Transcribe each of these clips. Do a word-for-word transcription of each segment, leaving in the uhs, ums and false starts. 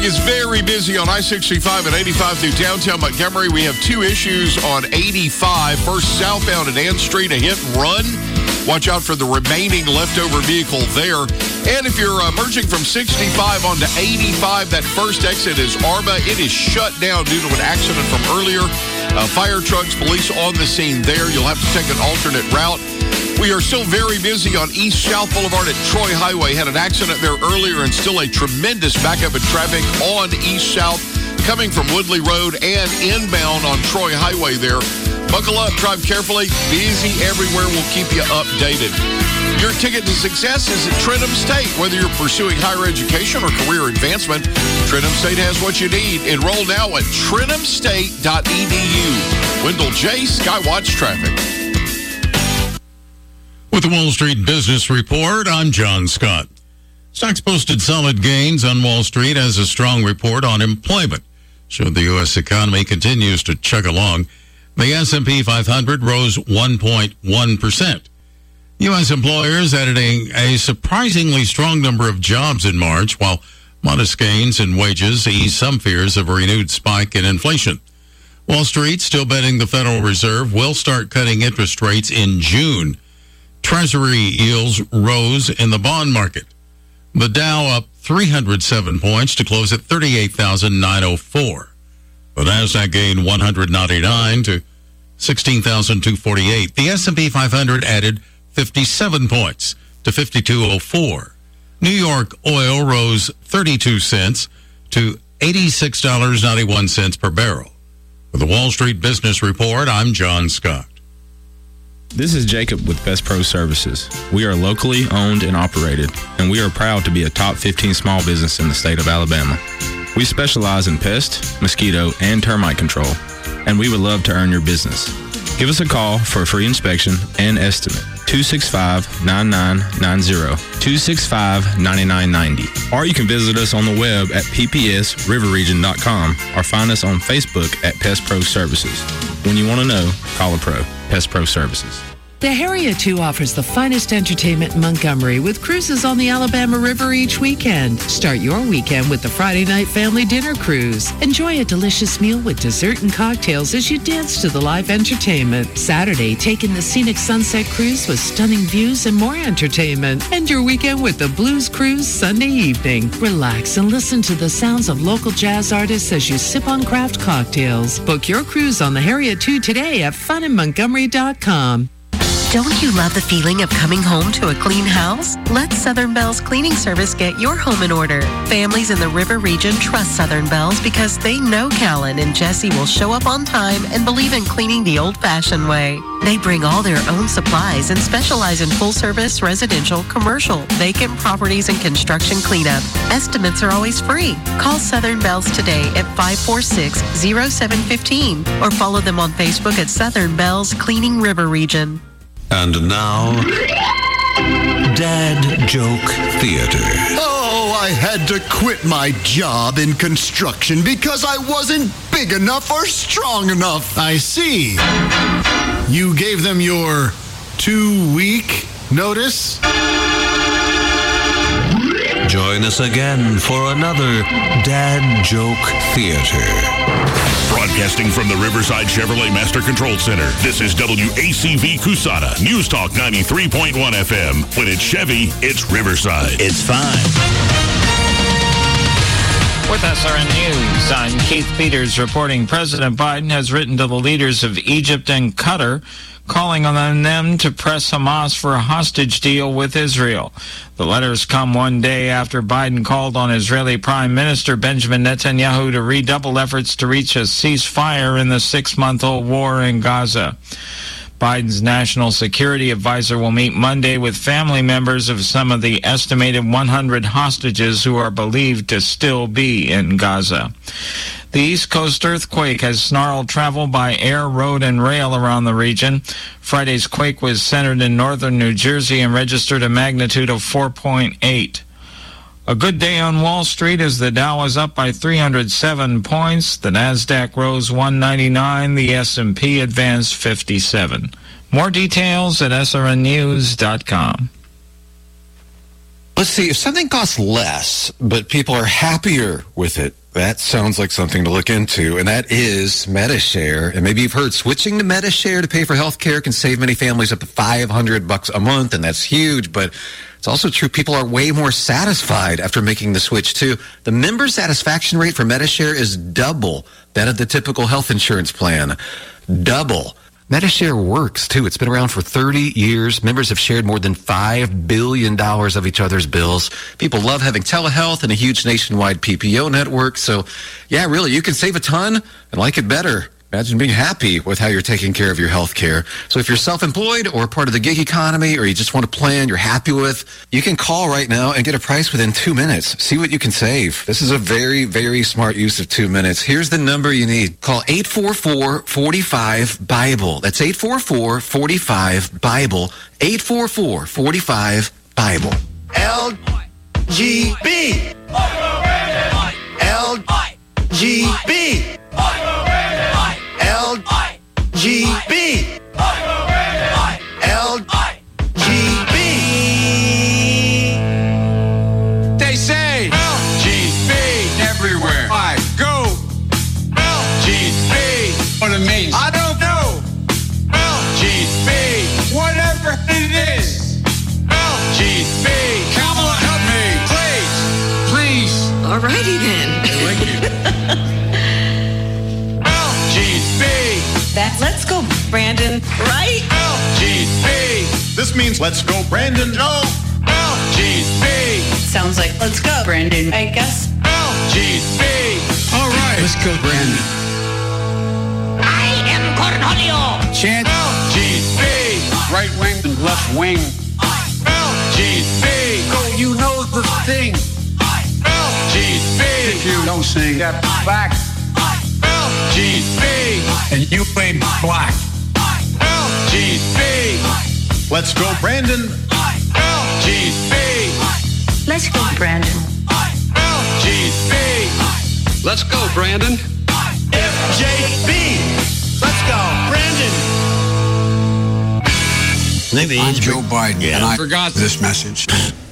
Traffic is very busy on I sixty-five and eighty-five through downtown Montgomery. We have two issues on eighty-five. First, southbound at Ann Street, a hit and run. Watch out for the remaining leftover vehicle there. And if you're uh, merging from sixty-five onto eighty-five, that first exit is Arma. It is shut down due to an accident from earlier. Uh, fire trucks, police on the scene there. You'll have to take an alternate route. We are still very busy on East-South Boulevard at Troy Highway. Had an accident there earlier and still a tremendous backup in traffic on East-South coming from Woodley Road and inbound on Troy Highway there. Buckle up, drive carefully. Busy everywhere. We'll keep you updated. Your ticket to success is at Trentham State. Whether you're pursuing higher education or career advancement, Trentham State has what you need. Enroll now at trentham state dot e d u. Wendell J. Skywatch Traffic. With the Wall Street Business Report, I'm John Scott. Stocks posted solid gains on Wall Street as a strong report on employment showed the U S economy continues to chug along. The S and P five hundred rose one point one percent. U S employers added a, a surprisingly strong number of jobs in March, while modest gains in wages eased some fears of a renewed spike in inflation. Wall Street still betting the Federal Reserve will start cutting interest rates in June. Treasury yields rose in the bond market. The Dow up three hundred seven points to close at thirty-eight thousand nine hundred four. The Nasdaq gained one hundred ninety-nine to sixteen thousand two hundred forty-eight. The S and P five hundred added fifty-seven points to fifty-two oh four. New York oil rose thirty-two cents to eighty-six dollars and ninety-one cents per barrel. For the Wall Street Business Report, I'm John Scott. This is Jacob with Pest Pro Services. We are locally owned and operated, and we are proud to be a top fifteen small business in the state of Alabama. We specialize in pest, mosquito, and termite control, and we would love to earn your business. Give us a call for a free inspection and estimate, two six five, nine nine nine zero, two six five, nine nine nine zero. Or you can visit us on the web at p p s river region dot com or find us on Facebook at Pest Pro Services. When you want to know, call a pro. Pest Pro Services. The Harriet two offers the finest entertainment in Montgomery with cruises on the Alabama River each weekend. Start your weekend with the Friday night family dinner cruise. Enjoy a delicious meal with dessert and cocktails as you dance to the live entertainment. Saturday, take in the scenic sunset cruise with stunning views and more entertainment. End your weekend with the Blues Cruise Sunday evening. Relax and listen to the sounds of local jazz artists as you sip on craft cocktails. Book your cruise on the Harriet two today at fun in montgomery dot com. Don't you love the feeling of coming home to a clean house? Let Southern Bells Cleaning Service get your home in order. Families in the River Region trust Southern Bells because they know Callan and Jesse will show up on time and believe in cleaning the old-fashioned way. They bring all their own supplies and specialize in full-service, residential, commercial, vacant properties, and construction cleanup. Estimates are always free. Call Southern Bells today at five four six, zero seven one five or follow them on Facebook at Southern Bells Cleaning River Region. And now, Dad Joke Theater. Oh, I had to quit my job in construction because I wasn't big enough or strong enough. I see. You gave them your two-week notice? Join us again for another Dad Joke Theater. Broadcasting from the Riverside Chevrolet Master Control Center, this is W A C V Cusana, News Talk ninety-three point one F M. When it's Chevy, it's Riverside. It's fine. With S R N News, I'm Keith Peters reporting President Biden has written to the leaders of Egypt and Qatar, calling on them to press Hamas for a hostage deal with Israel. The letters come one day after Biden called on Israeli Prime Minister Benjamin Netanyahu to redouble efforts to reach a ceasefire in the six-month-old war in Gaza. Biden's national security advisor will meet Monday with family members of some of the estimated one hundred hostages who are believed to still be in Gaza. The East Coast earthquake has snarled travel by air, road, and rail around the region. Friday's quake was centered in northern New Jersey and registered a magnitude of four point eight. A good day on Wall Street as the Dow was up by three hundred seven points. The Nasdaq rose one ninety-nine. The S and P advanced fifty-seven. More details at S R N news dot com. Let's see, if something costs less, but people are happier with it, that sounds like something to look into, and that is Medi-Share. And maybe you've heard switching to Medi-Share to pay for health care can save many families up to five hundred bucks a month, and that's huge, but it's also true people are way more satisfied after making the switch, too. The member satisfaction rate for Medi-Share is double that of the typical health insurance plan. Double. Medi-Share works, too. It's been around for thirty years. Members have shared more than five billion dollars of each other's bills. People love having telehealth and a huge nationwide P P O network. So, yeah, really, you can save a ton and like it better. Imagine being happy with how you're taking care of your health care. So if you're self-employed or part of the gig economy or you just want a plan you're happy with, you can call right now and get a price within two minutes. See what you can save. This is a very, very smart use of two minutes. Here's the number you need. Call eight four four, four five, BIBLE. That's eight four four, four five, BIBLE. eight four four, four five, BIBLE. L G B. L G B. L G B. L G B. They say L G B everywhere I go. L G B. What it means, I don't know. L G B. Whatever it is. L G B. Kamala, help me, please, please. Alrighty then. Thank you. L G B. That's let's go, Brandon, right? L G B. This means let's go, Brandon. No. L G B. Sounds like let's go, Brandon, I guess. L G B. All right. Let's go, Brandon. I am Cornholio. Chant. L G B. Right wing and left wing. L G B. Go, you know the thing. L G B. If you don't sing that back. L G B. And you ain't black. L G B. Let's go, Brandon. L G B. Let's go, Brandon. L G B. Let's go, Brandon. F J B. Let's go, Brandon. I'm Joe Biden, Yeah. and I forgot this message.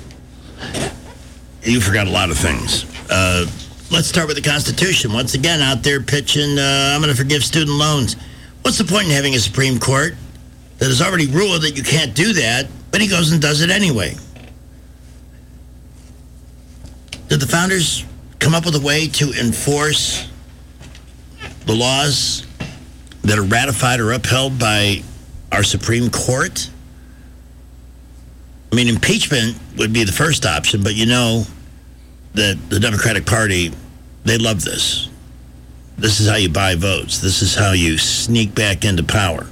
You forgot a lot of things. Uh, let's start with the Constitution. Once again, out there pitching, uh, I'm going to forgive student loans. What's the point in having a Supreme Court that has already ruled that you can't do that, but he goes and does it anyway? Did the founders come up with a way to enforce the laws that are ratified or upheld by our Supreme Court? I mean, impeachment would be the first option, but you know that the Democratic Party, they love this. This is how you buy votes. This is how you sneak back into power.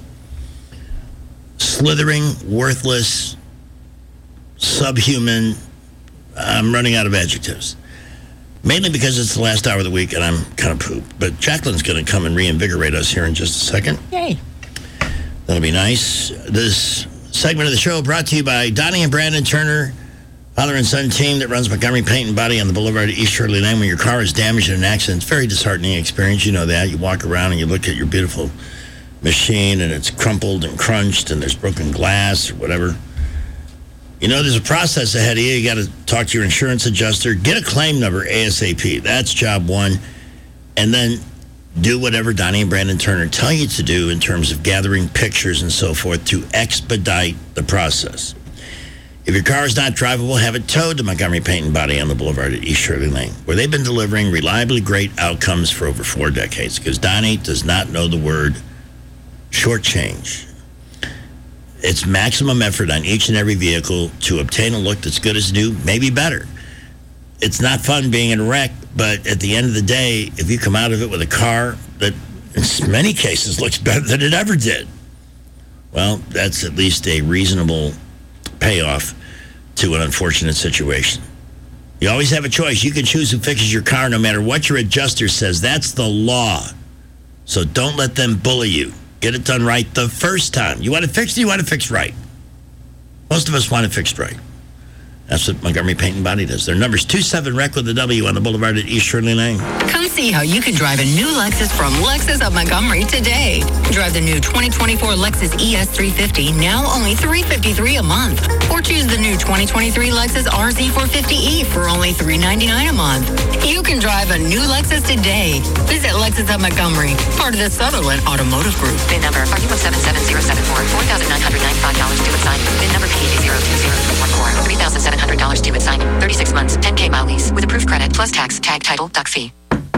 Slithering, worthless, subhuman. I'm running out of adjectives. Mainly because it's the last hour of the week and I'm kind of pooped. But Jacqueline's going to come and reinvigorate us here in just a second. Yay. That'll be nice. This segment of the show brought to you by Donnie and Brandon Turner, father and son team that runs Montgomery Paint and Body on the Boulevard at East Shirley Lane. When your car is damaged in an accident, it's a very disheartening experience. You know that. You walk around and you look at your beautiful machine and it's crumpled and crunched and there's broken glass or whatever. You know, there's a process ahead of you. You got to talk to your insurance adjuster. Get a claim number ASAP. That's job one. And then do whatever Donnie and Brandon Turner tell you to do in terms of gathering pictures and so forth to expedite the process. If your car is not drivable, have it towed to Montgomery Paint and Body on the Boulevard at East Shirley Lane, where they've been delivering reliably great outcomes for over four decades, because Donnie does not know the word shortchange. It's maximum effort on each and every vehicle to obtain a look that's good as new, maybe better. It's not fun being in a wreck, but at the end of the day, if you come out of it with a car that in many cases looks better than it ever did, well, that's at least a reasonable payoff to an unfortunate situation. You always have a choice. You can choose who fixes your car no matter what your adjuster says. That's the law. So don't let them bully you. Get it done right the first time. You want it fixed, you want it fixed right. Most of us want it fixed right. That's what Montgomery Paint and Body does. Their number's two seven R E C with a W on the Boulevard at East Shirley Lane. Come see how you can drive a new Lexus from Lexus of Montgomery today. Drive the new twenty twenty-four Lexus E S three fifty, now only three hundred fifty-three dollars a month. Or or choose the new twenty twenty-three Lexus R Z four fifty E for only three hundred ninety-nine dollars a month. You can drive a new Lexus today. Visit Lexus of Montgomery, part of the Sutherland Automotive Group. VIN number R U seven seven zero seven four, four thousand nine hundred ninety-five dollars due at signing. VIN number P D zero two zero three one four, three thousand seven hundred dollars due at signing. thirty-six months, ten K mile lease with approved credit plus tax, tag, title, duck fee.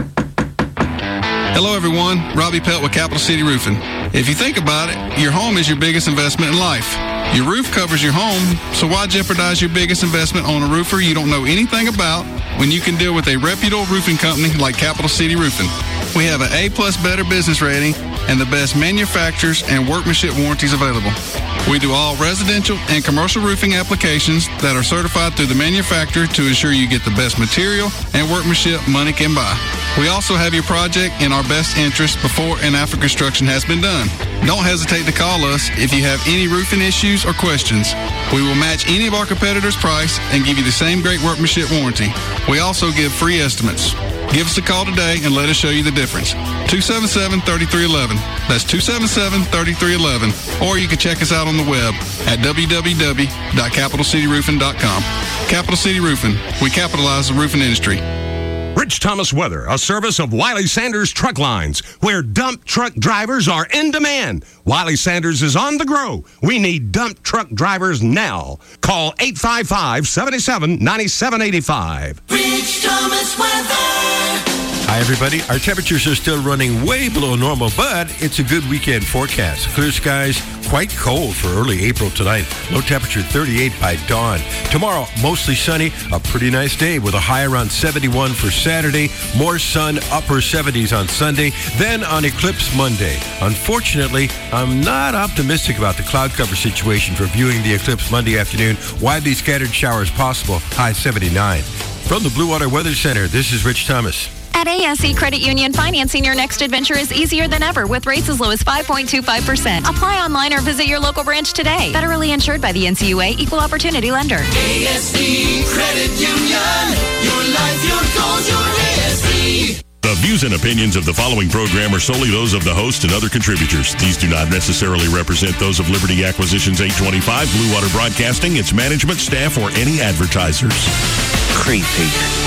Hello, everyone. Robbie Pelt with Capital City Roofing. If you think about it, your home is your biggest investment in life. Your roof covers your home, so why jeopardize your biggest investment on a roofer you don't know anything about when you can deal with a reputable roofing company like Capital City Roofing? We have an A-plus Better Business rating and the best manufacturers and workmanship warranties available. We do all residential and commercial roofing applications that are certified through the manufacturer to ensure you get the best material and workmanship money can buy. We also have your project in our best interest before and after construction has been done. Don't hesitate to call us if you have any roofing issues or questions. We will match any of our competitors' price and give you the same great workmanship warranty. We also give free estimates. Give us a call today and let us show you the difference. two seven seven, three three one one. That's two seven seven, three three one one. Or you can check us out on the web at w w w dot capital city roofing dot com. Capital City Roofing. We capitalize the roofing industry. Rich Thomas Weather, a service of Wiley Sanders Truck Lines, where dump truck drivers are in demand. Wiley Sanders is on the grow. We need dump truck drivers now. Call eight five five, seven seven, nine seven eight five. Rich Thomas Weather. Hi, everybody. Our temperatures are still running way below normal, but it's a good weekend forecast. Clear skies, quite cold for early April tonight. Low temperature thirty-eight by dawn. Tomorrow, mostly sunny, a pretty nice day with a high around seventy-one for Saturday. More sun, upper seventies on Sunday. Then on Eclipse Monday. Unfortunately, I'm not optimistic about the cloud cover situation for viewing the eclipse Monday afternoon. Widely scattered showers possible, high seventy-nine. From the Blue Water Weather Center, this is Rich Thomas. At A S E Credit Union, financing your next adventure is easier than ever with rates as low as five point two five percent. Apply online or visit your local branch today. Federally insured by the N C U A, Equal Opportunity Lender. A S E Credit Union. Your life, your goals, your A S E. The views and opinions of the following program are solely those of the host and other contributors. These do not necessarily represent those of Liberty Acquisitions eight twenty-five, Blue Water Broadcasting, its management, staff, or any advertisers. Creepy.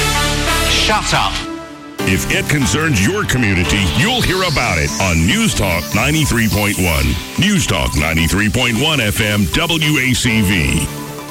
Shut up. If it concerns your community, you'll hear about it on News Talk ninety-three point one. News Talk ninety-three point one F M W A C V.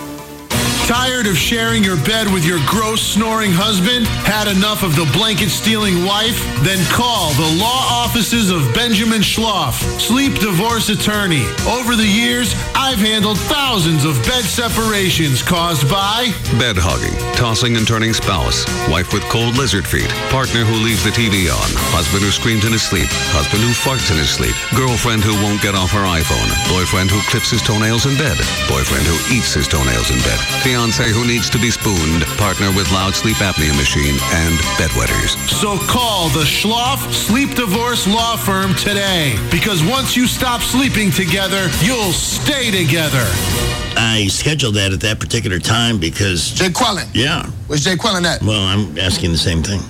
Tired of sharing your bed with your gross snoring husband? Had enough of the blanket-stealing wife? Then call the law offices of Benjamin Schloff, sleep divorce attorney. Over the years, I've handled thousands of bed separations caused by bed hogging, tossing and turning spouse, wife with cold lizard feet, partner who leaves the T V on, husband who screams in his sleep, husband who farts in his sleep, girlfriend who won't get off her iPhone, boyfriend who clips his toenails in bed, boyfriend who eats his toenails in bed, fiance who needs to be spooned, partner with loud sleep apnea machine, and bedwetters. So call the Schloff Sleep Divorce Law Firm today, because once you stop sleeping together, you'll stay together. I scheduled that at that particular time because... Jay Quellen? Yeah. Where's Jay Quellen at? Well, I'm asking the same thing.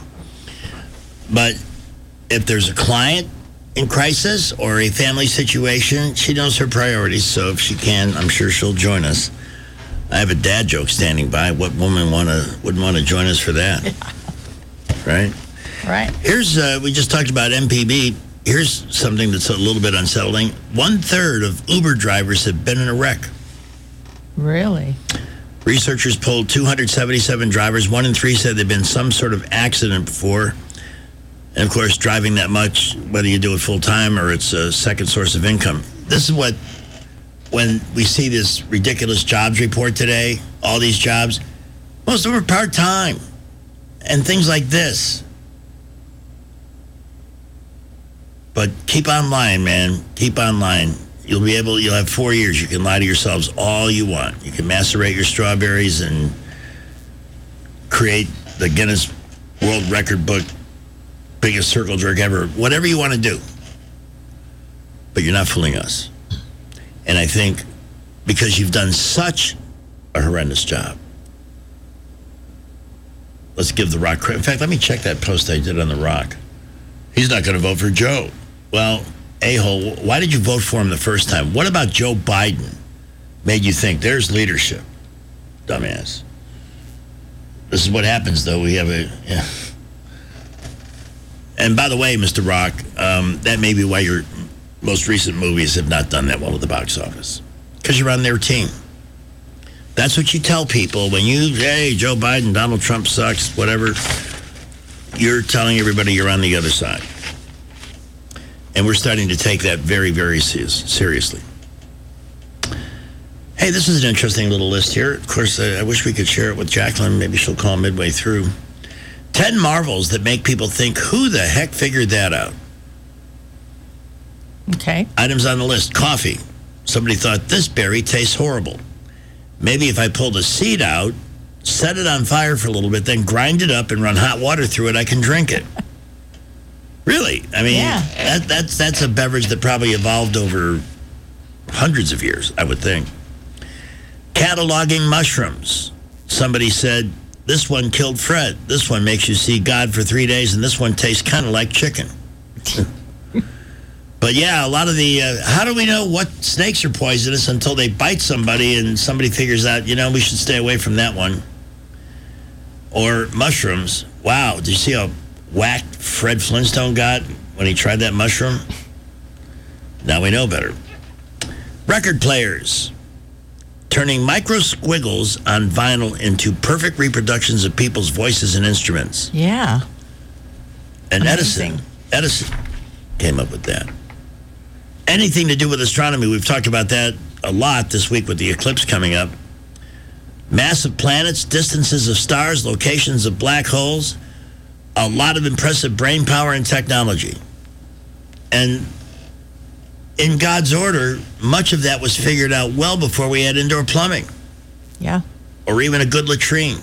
But if there's a client in crisis or a family situation, she knows her priorities, so if she can, I'm sure she'll join us. I have a dad joke standing by. What woman wanna wouldn't want to join us for that? Right? Right. Here's, uh, we just talked about M P B. Here's something that's a little bit unsettling. One third of Uber drivers have been in a wreck. Really? Researchers polled two hundred seventy-seven drivers. One in three said they've been in some sort of accident before. And, of course, driving that much, whether you do it full-time or it's a second source of income. This is what, when we see this ridiculous jobs report today, all these jobs, most of them are part-time. And things like this. But keep online, man. Keep online. You'll be able, you'll have four years. You can lie to yourselves all you want. You can macerate your strawberries and create the Guinness World Record book, biggest circle jerk ever. Whatever you want to do. But you're not fooling us. And I think because you've done such a horrendous job, let's give The Rock credit. In fact, let me check that post I did on The Rock. He's not going to vote for Joe. Well, a-hole, why did you vote for him the first time? What about Joe Biden made you think there's leadership? Dumbass. This is what happens, though. We have a... Yeah. And by the way, Mister Rock, um, that may be why your most recent movies have not done that well at the box office. Because you're on their team. That's what you tell people when you, hey, Joe Biden, Donald Trump sucks, whatever. You're telling everybody you're on the other side. And we're starting to take that very, very seriously. Hey, this is an interesting little list here. Of course, uh, I wish we could share it with Jacqueline. Maybe she'll call midway through. Ten marvels that make people think, who the heck figured that out? Okay. Items on the list. Coffee. Somebody thought, this berry tastes horrible. Maybe if I pull the seed out, set it on fire for a little bit, then grind it up and run hot water through it, I can drink it. Really? I mean, yeah. that, that's, that's a beverage that probably evolved over hundreds of years, I would think. Cataloging mushrooms. Somebody said, this one killed Fred. This one makes you see God for three days, and this one tastes kind of like chicken. But yeah, a lot of the, uh, how do we know what snakes are poisonous until they bite somebody and somebody figures out, you know, we should stay away from that one. Or mushrooms. Wow, did you see how whacked Fred Flintstone got when he tried that mushroom? Now we know better. Record players. Turning micro squiggles on vinyl into perfect reproductions of people's voices and instruments. Yeah. And Amazing. Edison, Edison came up with that. Anything to do with astronomy, we've talked about that a lot this week with the eclipse coming up. Massive planets, distances of stars, locations of black holes, a lot of impressive brain power and technology. And in God's order, much of that was figured out well before we had indoor plumbing. Yeah. Or even a good latrine.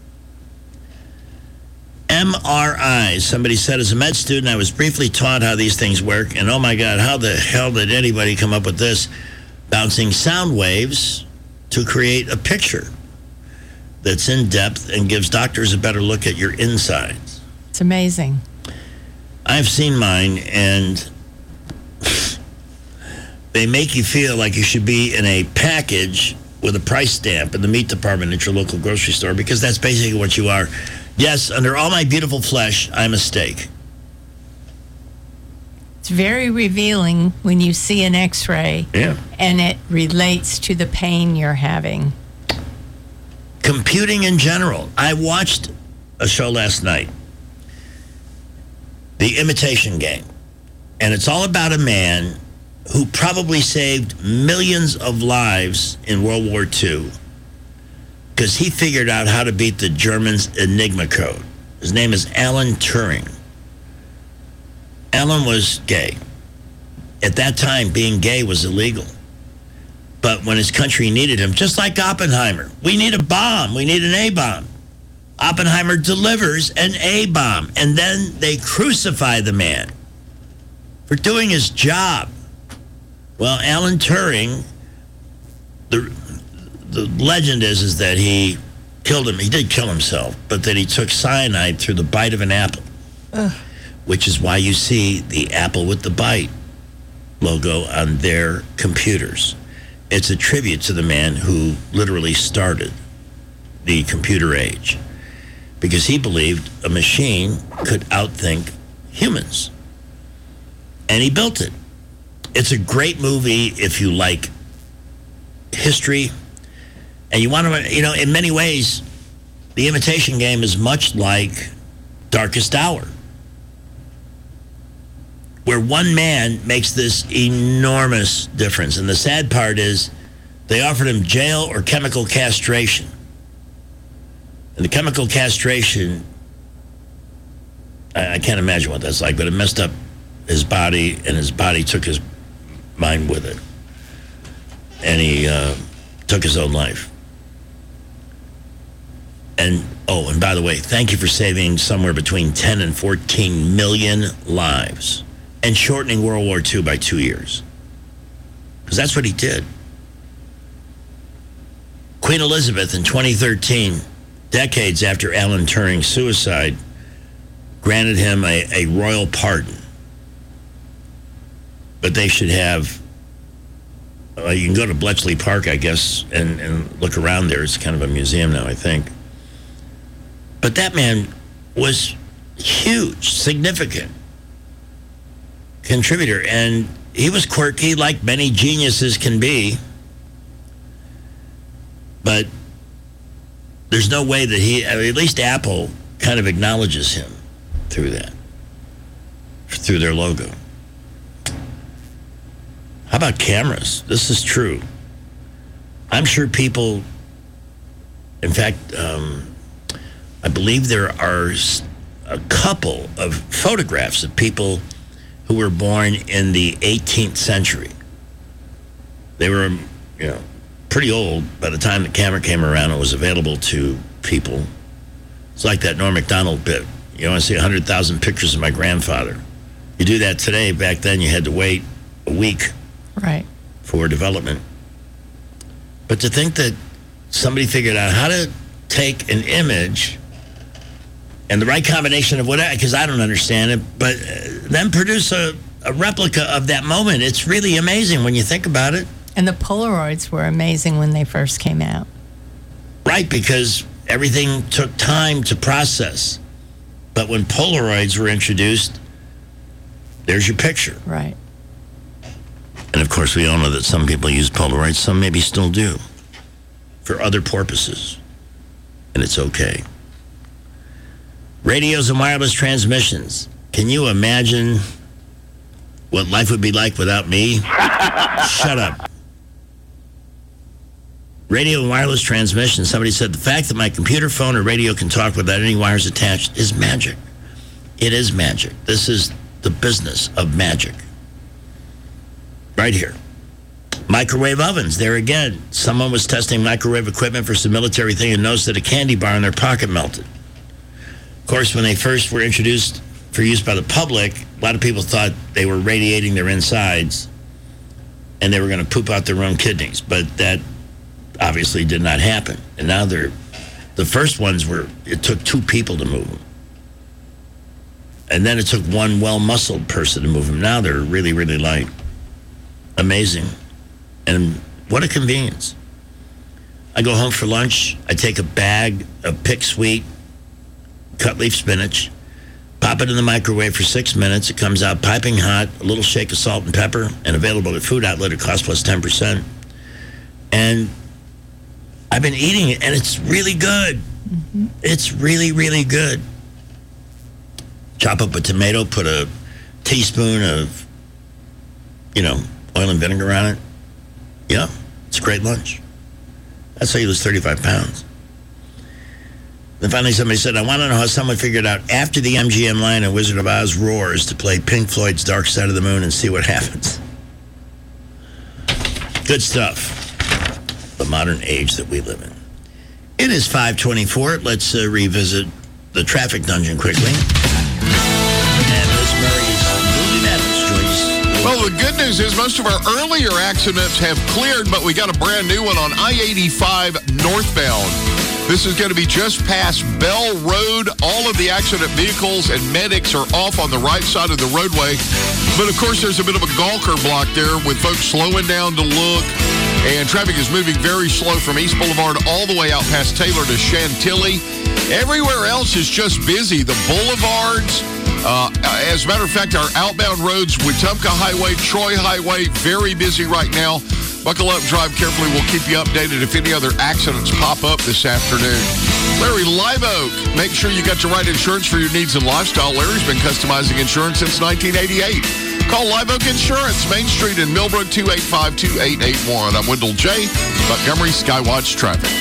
M R Is. Somebody said, as a med student, I was briefly taught how these things work. And oh my God, how the hell did anybody come up with this? Bouncing sound waves to create a picture that's in depth and gives doctors a better look at your insides. It's amazing. I've seen mine, and they make you feel like you should be in a package with a price stamp in the meat department at your local grocery store, because that's basically what you are. Yes, under all my beautiful flesh, I'm a steak. It's very revealing when you see an x-ray yeah. and it relates to the pain you're having. Computing in general. I watched a show last night, The Imitation Game, and it's all about a man who probably saved millions of lives in World War Two because he figured out how to beat the Germans' Enigma code. His name is Alan Turing. Alan was gay. At that time, being gay was illegal. But when his country needed him, just like Oppenheimer, we need a bomb. We need an A-bomb. Oppenheimer delivers an A-bomb, and then they crucify the man for doing his job. Well, Alan Turing, the the legend is, is that he killed him. He did kill himself, but that he took cyanide through the bite of an apple, Ugh. which is why you see the apple with the bite logo on their computers. It's a tribute to the man who literally started the computer age, because he believed a machine could outthink humans. And he built it. It's a great movie if you like history. And you want to, you know, in many ways, The Imitation Game is much like Darkest Hour, where one man makes this enormous difference. And the sad part is they offered him jail or chemical castration. And the chemical castration, I, I can't imagine what that's like, but it messed up his body, and his body took his mind with it. And he uh, took his own life. And, oh, and by the way, thank you for saving somewhere between ten and fourteen million lives and shortening World War Two by two years. Because that's what he did. Queen Elizabeth in twenty thirteen, decades after Alan Turing's suicide, granted him a, a royal pardon. But they should have Uh, you can go to Bletchley Park, I guess, and, and look around there. It's kind of a museum now, I think. But that man was huge, significant contributor. And he was quirky, like many geniuses can be. But there's no way that he, I mean, at least Apple kind of acknowledges him through that, through their logo. How about cameras? This is true. I'm sure people, in fact, um, I believe there are a couple of photographs of people who were born in the eighteenth century. They were, you know, pretty old by the time the camera came around and was available to people. It's like that Norm Macdonald bit. You want to see one hundred thousand pictures of my grandfather. You do that today. Back then, you had to wait a week. Right. For development. But to think that somebody figured out how to take an image and the right combination of whatever, because I don't understand it, but then produce a, a replica of that moment. It's really amazing when you think about it. And the Polaroids were amazing when they first came out. Right, because everything took time to process. But when Polaroids were introduced, there's your picture. Right. And, of course, we all know that some people use Polaroids. Some maybe still do for other purposes. And it's okay. Radios and wireless transmissions. Can you imagine what life would be like without me? Shut up. Radio and wireless transmission. Somebody said, the fact that my computer, phone, or radio can talk without any wires attached is magic. It is magic. This is the business of magic. Right here. Microwave ovens. There again. Someone was testing microwave equipment for some military thing and noticed that a candy bar in their pocket melted. Of course, when they first were introduced for use by the public, a lot of people thought they were radiating their insides and they were going to poop out their own kidneys. But that obviously did not happen. And now they're, the first ones were, it took two people to move them. And then it took one well-muscled person to move them. Now they're really, really light. Amazing. And what a convenience. I go home for lunch. I take a bag of Pick Sweet cut leaf spinach, pop it in the microwave for six minutes. It comes out piping hot, a little shake of salt and pepper, and available at food outlet at cost plus ten percent. And I've been eating it, and it's really good. Mm-hmm. It's really, really good. Chop up a tomato, put a teaspoon of, you know, oil and vinegar on it. Yeah, it's a great lunch. That's how you lose thirty-five pounds. Then finally somebody said, I want to know how someone figured out after the M G M line of Wizard of Oz roars to play Pink Floyd's Dark Side of the Moon and see what happens. Good stuff. The modern age that we live in. It is five twenty-four. Let's uh, revisit the traffic dungeon quickly. And Miss Murray's movie madness, Joyce. Well, the good news is most of our earlier accidents have cleared, but we got a brand new one on I eighty-five northbound. This is going to be just past Bell Road. All of the accident vehicles and medics are off on the right side of the roadway. But, of course, there's a bit of a Gawker block there with folks slowing down to look. And traffic is moving very slow from East Boulevard all the way out past Taylor to Chantilly. Everywhere else is just busy. The boulevards, uh, as a matter of fact, our outbound roads, Wetumpka Highway, Troy Highway, very busy right now. Buckle up, drive carefully. We'll keep you updated if any other accidents pop up this afternoon. Larry, Live Oak. Make sure you got the right insurance for your needs and lifestyle. Larry's been customizing insurance since nineteen eighty-eight. Call Live Oak Insurance, Main Street in Millbrook, two eight five, two eight eight one. I'm Wendell J. Montgomery Skywatch Traffic.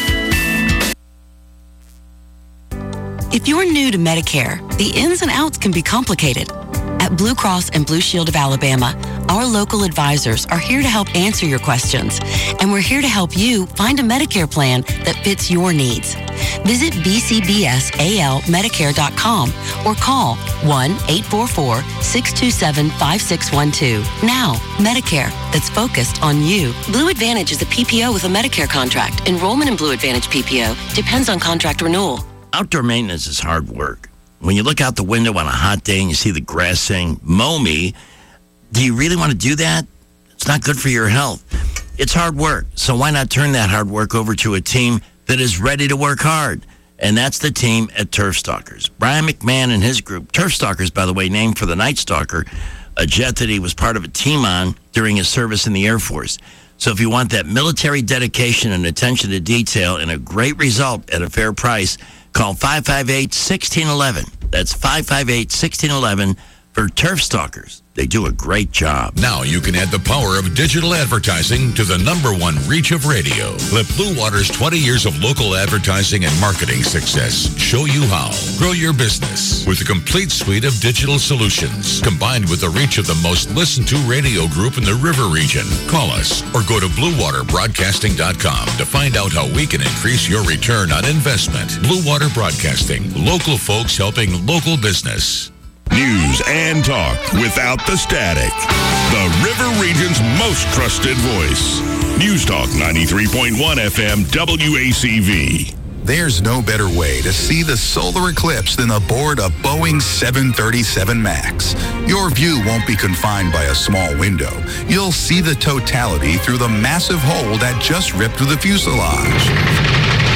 If you're new to Medicare, the ins and outs can be complicated. At Blue Cross and Blue Shield of Alabama, our local advisors are here to help answer your questions, and we're here to help you find a Medicare plan that fits your needs. Visit b c b s a l medicare dot com or call one eight four four, six two seven, five six one two. Now, Medicare that's focused on you. Blue Advantage is a P P O with a Medicare contract. Enrollment in Blue Advantage P P O depends on contract renewal. Outdoor maintenance is hard work. When you look out the window on a hot day and you see the grass saying, mow me, do you really want to do that? It's not good for your health. It's hard work. So why not turn that hard work over to a team that is ready to work hard? And that's the team at Turf Stalkers. Brian McMahon and his group. Turf Stalkers, by the way, named for the Night Stalker, a jet that he was part of a team on during his service in the Air Force. So if you want that military dedication and attention to detail and a great result at a fair price, call five five eight, one six one one. That's five five eight, one six one one for Turf Stalkers. They do a great job. Now you can add the power of digital advertising to the number one reach of radio. Let Blue Water's twenty years of local advertising and marketing success show you how. Grow your business with a complete suite of digital solutions, combined with the reach of the most listened to radio group in the River region. Call us or go to blue water broadcasting dot com to find out how we can increase your return on investment. Blue Water Broadcasting, local folks helping local business. News and talk without the static. The River Region's most trusted voice. News Talk ninety-three point one F M W A C V. There's no better way to see the solar eclipse than aboard a Boeing seven thirty-seven MAX. Your view won't be confined by a small window. You'll see the totality through the massive hole that just ripped through the fuselage.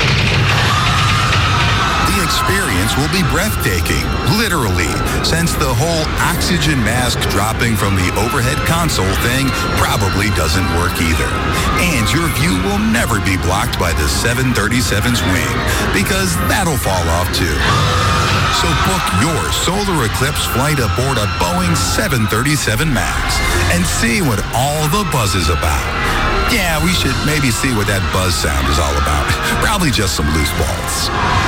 The experience will be breathtaking, literally, since the whole oxygen mask dropping from the overhead console thing probably doesn't work either. And your view will never be blocked by the seven thirty-seven's wing, because that'll fall off too. So book your solar eclipse flight aboard a Boeing seven thirty-seven MAX and see what all the buzz is about. Yeah, we should maybe see what that buzz sound is all about. Probably just some loose bolts.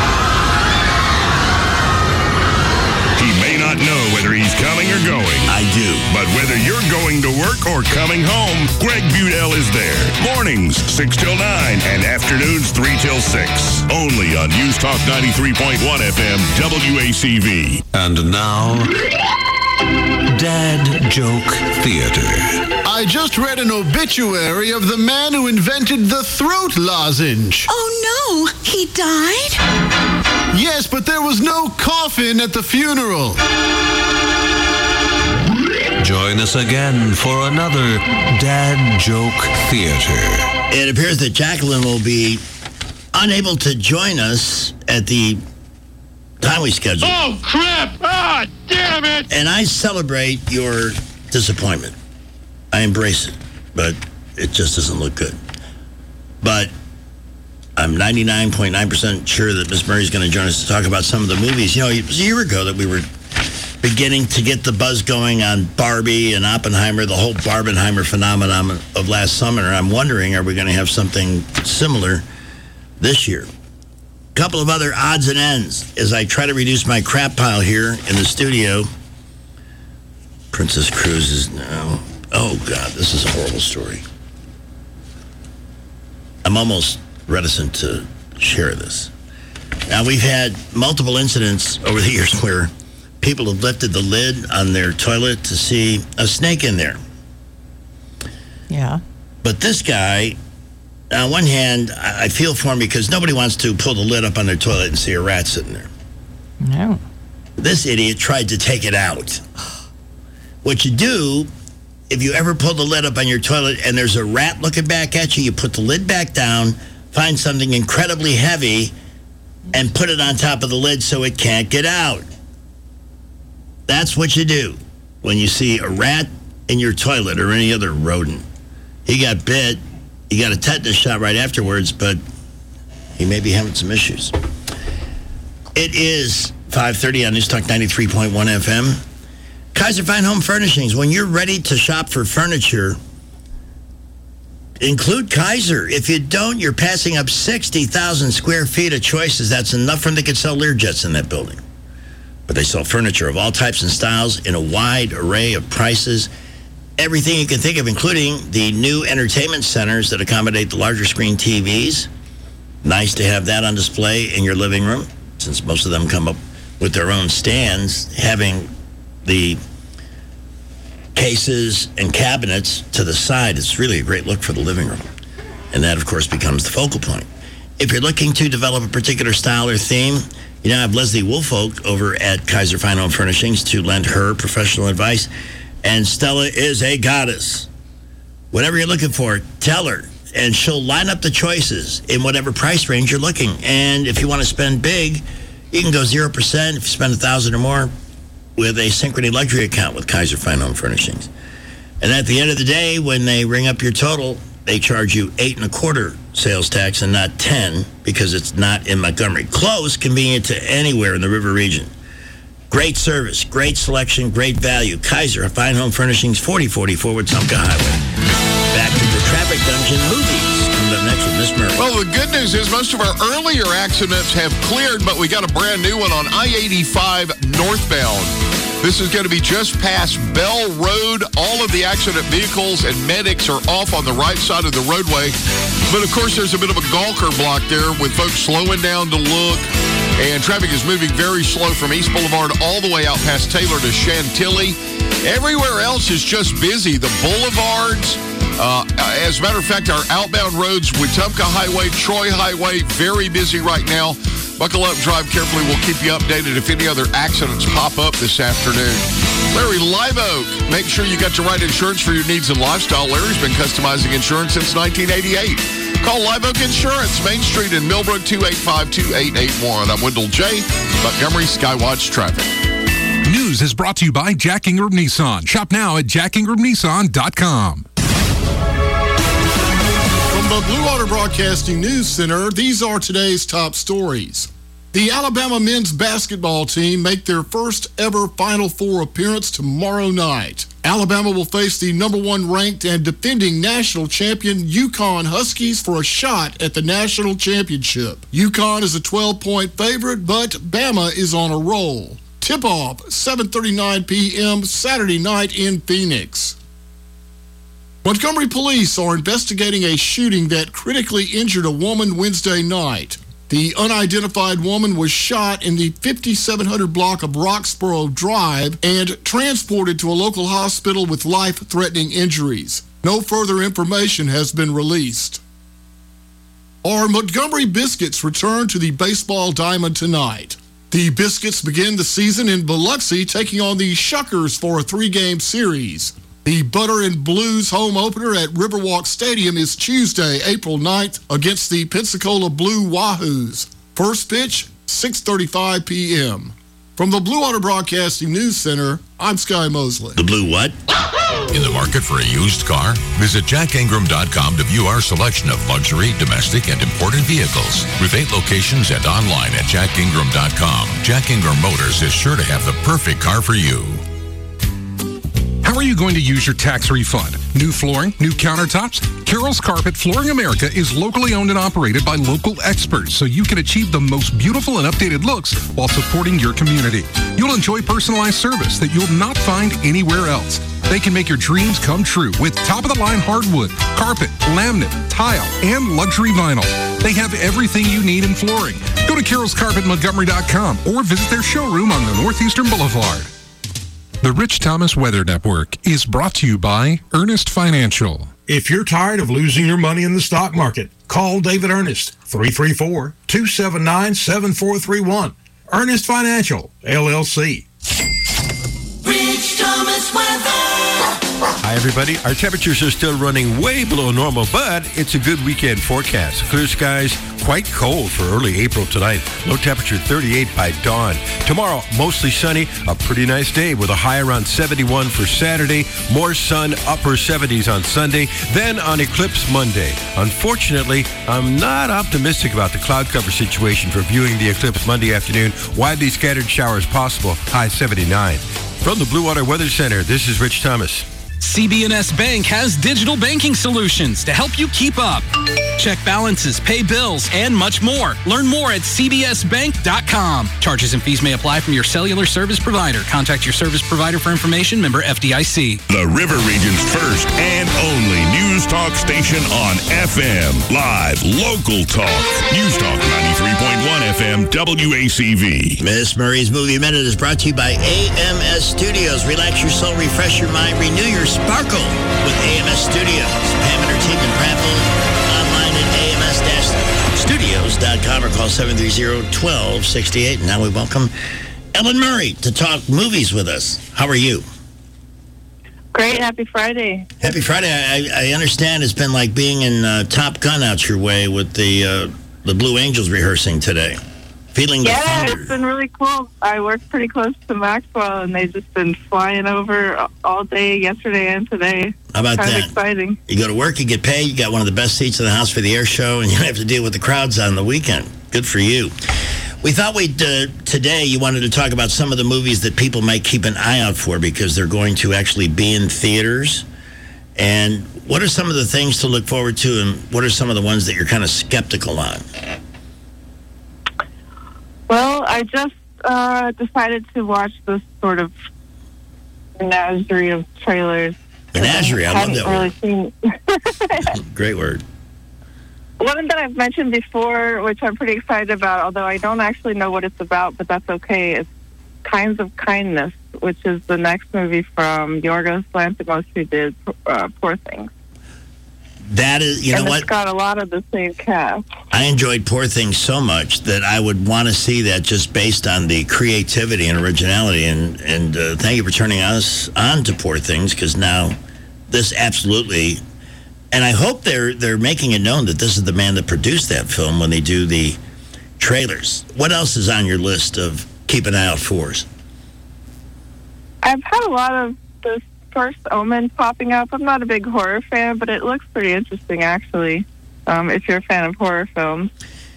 He may not know whether he's coming or going. I do. But whether you're going to work or coming home, Greg Budell is there. Mornings, six till nine, and afternoons, three till six. Only on News Talk ninety-three point one F M W A C V. And now, Dad Joke Theater. I just read an obituary of the man who invented the throat lozenge. Oh no, he died? Yes, but there was no coffin at the funeral. Join us again for another Dad Joke Theater. It appears that Jacqueline will be unable to join us at the time we scheduled. Oh, crap! Ah, damn it! And I celebrate your disappointment. I embrace it, but it just doesn't look good. But I'm ninety-nine point nine percent sure that Miss Murray's going to join us to talk about some of the movies. You know, it was a year ago that we were beginning to get the buzz going on Barbie and Oppenheimer, the whole Barbenheimer phenomenon of last summer. I'm wondering, are we going to have something similar this year? A couple of other odds and ends as I try to reduce my crap pile here in the studio. Princess Cruz is now... Oh, God, this is a horrible story. I'm almost reticent to share this. Now, we've had multiple incidents over the years where people have lifted the lid on their toilet to see a snake in there. Yeah. But this guy, on one hand, I feel for him because nobody wants to pull the lid up on their toilet and see a rat sitting there. No. This idiot tried to take it out. What you do, if you ever pull the lid up on your toilet and there's a rat looking back at you, you put the lid back down, find something incredibly heavy, and put it on top of the lid so it can't get out. That's what you do when you see a rat in your toilet or any other rodent. He got bit. He got a tetanus shot right afterwards, but he may be having some issues. It is five thirty on News Talk ninety-three point one F M. Kaiser Fine Home Furnishings. When you're ready to shop for furniture, include Kaiser. If you don't, you're passing up sixty thousand square feet of choices. That's enough for them. They could sell Learjets in that building. But they sell furniture of all types and styles in a wide array of prices. Everything you can think of, including the new entertainment centers that accommodate the larger screen T Vs. Nice to have that on display in your living room, since most of them come up with their own stands. Having the cases and cabinets to the side, it's really a great look for the living room. And that, of course, becomes the focal point. If you're looking to develop a particular style or theme, you now have Leslie Woolfolk over at Kaiser Fine Home Furnishings to lend her professional advice. And Stella is a goddess. Whatever you're looking for, tell her, and she'll line up the choices in whatever price range you're looking. And if you want to spend big, you can go zero percent if you spend one thousand dollars or more with a Synchrony Luxury account with Kaiser Fine Home Furnishings. And at the end of the day, when they ring up your total, they charge you eight and a quarter sales tax and not ten because it's not in Montgomery. Close, convenient to anywhere in the river region. Great service, great selection, great value. Kaiser Fine Home Furnishings, forty forty-four Wetumpka Highway. Back to the traffic dungeon movies. Coming up next with Miss Murray. Well, the good news is most of our earlier accidents have cleared, but we got a brand new one on I eighty-five northbound. This is going to be just past Bell Road. All of the accident vehicles and medics are off on the right side of the roadway. But, of course, there's a bit of a Gawker block there with folks slowing down to look. And traffic is moving very slow from East Boulevard all the way out past Taylor to Chantilly. Everywhere else is just busy. The boulevards, uh, as a matter of fact, our outbound roads, Wetumpka Highway, Troy Highway, very busy right now. Buckle up, drive carefully. We'll keep you updated if any other accidents pop up this afternoon. Larry, Live Oak. Make sure you got the right insurance for your needs and lifestyle. Larry's been customizing insurance since nineteen eighty-eight. Call Live Oak Insurance, Main Street in Millbrook, two eight five, two eight eight one. I'm Wendell J. Montgomery Skywatch Traffic. News is brought to you by Jack Ingram Nissan. Shop now at jack ingram nissan dot com. From the Blue Water Broadcasting News Center, these are today's top stories. The Alabama men's basketball team make their first ever Final Four appearance tomorrow night. Alabama will face the number one ranked and defending national champion UConn Huskies for a shot at the national championship. UConn is a twelve-point favorite, but Bama is on a roll. Tip-off, seven thirty-nine p.m. Saturday night in Phoenix. Montgomery police are investigating a shooting that critically injured a woman Wednesday night. The unidentified woman was shot in the fifty-seven hundred block of Roxborough Drive and transported to a local hospital with life-threatening injuries. No further information has been released. Our Montgomery Biscuits return to the baseball diamond tonight. The Biscuits begin the season in Biloxi, taking on the Shuckers for a three-game series. The Butter and Blues home opener at Riverwalk Stadium is Tuesday, April ninth, against the Pensacola Blue Wahoos. First pitch, six thirty-five p.m. From the Blue Water Broadcasting News Center, I'm Sky Mosley. The Blue what? In the market for a used car? Visit jack ingram dot com to view our selection of luxury, domestic, and imported vehicles. With eight locations and online at jack ingram dot com, Jack Ingram Motors is sure to have the perfect car for you. How are you going to use your tax refund? New flooring, new countertops? Carroll's Carpet Flooring America is locally owned and operated by local experts, so you can achieve the most beautiful and updated looks while supporting your community. You'll enjoy personalized service that you'll not find anywhere else. They can make your dreams come true with top-of-the-line hardwood, carpet, laminate, tile, and luxury vinyl. They have everything you need in flooring. Go to carrolls carpet montgomery dot com or visit their showroom on the Northeastern Boulevard. The Rich Thomas Weather Network is brought to you by Ernest Financial. If you're tired of losing your money in the stock market, call David Ernest, three three four, two seven nine, seven four three one. Ernest Financial, L L C. Rich Thomas Weather. Hi, everybody. Our temperatures are still running way below normal, but it's a good weekend forecast. Clear skies, quite cold for early April tonight. Low temperature thirty-eight by dawn. Tomorrow, mostly sunny, a pretty nice day with a high around seventy-one for Saturday. More sun, upper seventies on Sunday. Then on Eclipse Monday. Unfortunately, I'm not optimistic about the cloud cover situation for viewing the eclipse Monday afternoon. Widely scattered showers possible, high seventy-nine. From the Blue Water Weather Center, this is Rich Thomas. C B N S Bank has digital banking solutions to help you keep up. Check balances, pay bills, and much more. Learn more at c b s bank dot com. Charges and fees may apply from your cellular service provider. Contact your service provider for information. Member F D I C. The River Region's first and only news talk station on F M. Live, local talk. News Talk ninety-three point one F M W A C V. Miss Murray's Movie Minute is brought to you by A M S Studios. Relax your soul, refresh your mind, renew your sparkle with A M S Studios. Pam and her team in Prattville, online at a m s studios dot com or call seven three zero, one two six eight. And now we welcome Ellen Murray to talk movies with us. How are you? Great. Happy Friday. Happy Friday. I, I understand it's been like being in uh, Top Gun out your way with the uh, the Blue Angels rehearsing today. Feeling the Yeah, thunder. it's been really cool. I work pretty close to Maxwell, and they've just been flying over all day, yesterday and today. How about kind that? Of exciting. You go to work, you get paid, you got one of the best seats in the house for the air show, and you don't have to deal with the crowds on the weekend. Good for you. We thought we'd, uh, today, you wanted to talk about some of the movies that people might keep an eye out for because they're going to actually be in theaters. And what are some of the things to look forward to, and what are some of the ones that you're kind of skeptical on? Well, I just uh, decided to watch this sort of menagerie of trailers. Menagerie, I love hadn't that really word. Seen. Great word. One that I've mentioned before, which I'm pretty excited about, although I don't actually know what it's about, but that's okay. It's Kinds of Kindness, which is the next movie from Yorgos Lanthimos, who did uh, Poor Things. That is, you know and what? It's got a lot of the same cast. I enjoyed Poor Things so much that I would want to see that just based on the creativity and originality. And, and uh, thank you for turning us on to Poor Things, because now this absolutely... And I hope they're they're making it known that this is the man that produced that film when they do the trailers. What else is on your list of keep an eye out fors? I've had a lot of this First Omen popping up. I'm not a big horror fan, but it looks pretty interesting, actually, um, if you're a fan of horror films.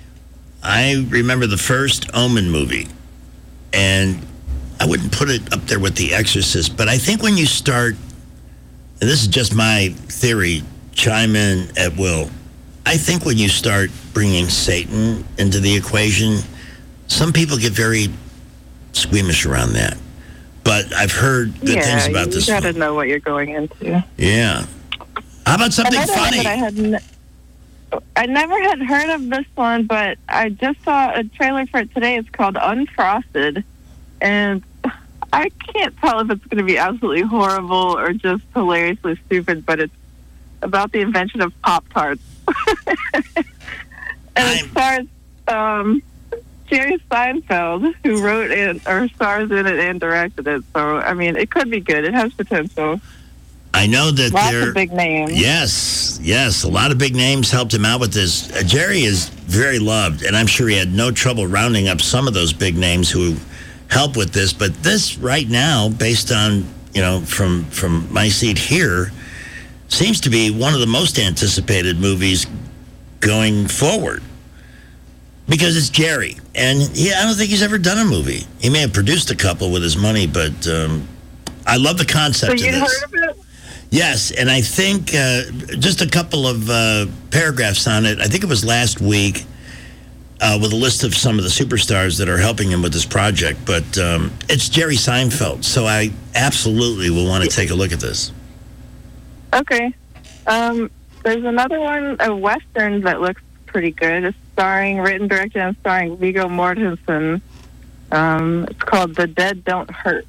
I remember the first Omen movie, and I wouldn't put it up there with The Exorcist, but I think when you start, and this is just my theory, chime in at will, I think when you start bringing Satan into the equation, some people get very squeamish around that. But I've heard good yeah, things about you this you one. got to know what you're going into. Yeah. How about something Another one funny? that I had ne- I never had heard of this one, but I just saw a trailer for it today. It's called Unfrosted, and I can't tell if it's going to be absolutely horrible or just hilariously stupid, but it's about the invention of Pop-Tarts. and it stars um, Jerry Seinfeld, who wrote it, or stars in it and directed it. So, I mean, it could be good. It has potential. I know that Lots there of big names. Yes, yes, a lot of big names helped him out with this. Uh, Jerry is very loved, and I'm sure he had no trouble rounding up some of those big names who help with this. But this right now, based on, you know, from from my seat here, seems to be one of the most anticipated movies going forward. Because it's Jerry. And he, I don't think he's ever done a movie. He may have produced a couple with his money, but um, I love the concept So of you'd this. heard of it? Yes, and I think uh, just a couple of uh, paragraphs on it. I think it was last week uh, with a list of some of the superstars that are helping him with this project. But um, it's Jerry Seinfeld, so I absolutely will want to take a look at this. Okay. Um, there's another one, a Western, that looks pretty good. It's starring, written, directed, and starring Viggo Mortensen. Um, it's called The Dead Don't Hurt.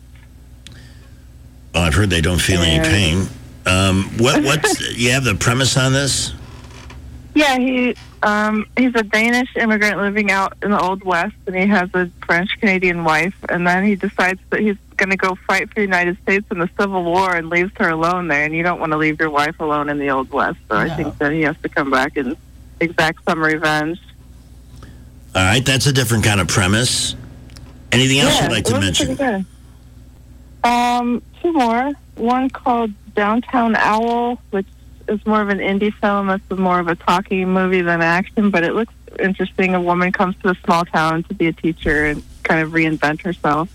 Oh, I've heard they don't feel any Yeah. pain. Um, what? What's you have the premise on this? Yeah, he um, he's a Danish immigrant living out in the Old West, and he has a French-Canadian wife, and then he decides that he's going to go fight for the United States in the Civil War and leaves her alone there, and you don't want to leave your wife alone in the Old West, so I think that he has to come back and exact some revenge. All right, that's a different kind of premise. Anything else Yeah, you'd like it to looks mention? pretty good. Um, two more. One called Downtown Owl, which is more of an indie film. It's more of a talking movie than action, but it looks interesting. A woman comes to a small town to be a teacher and kind of reinvent herself.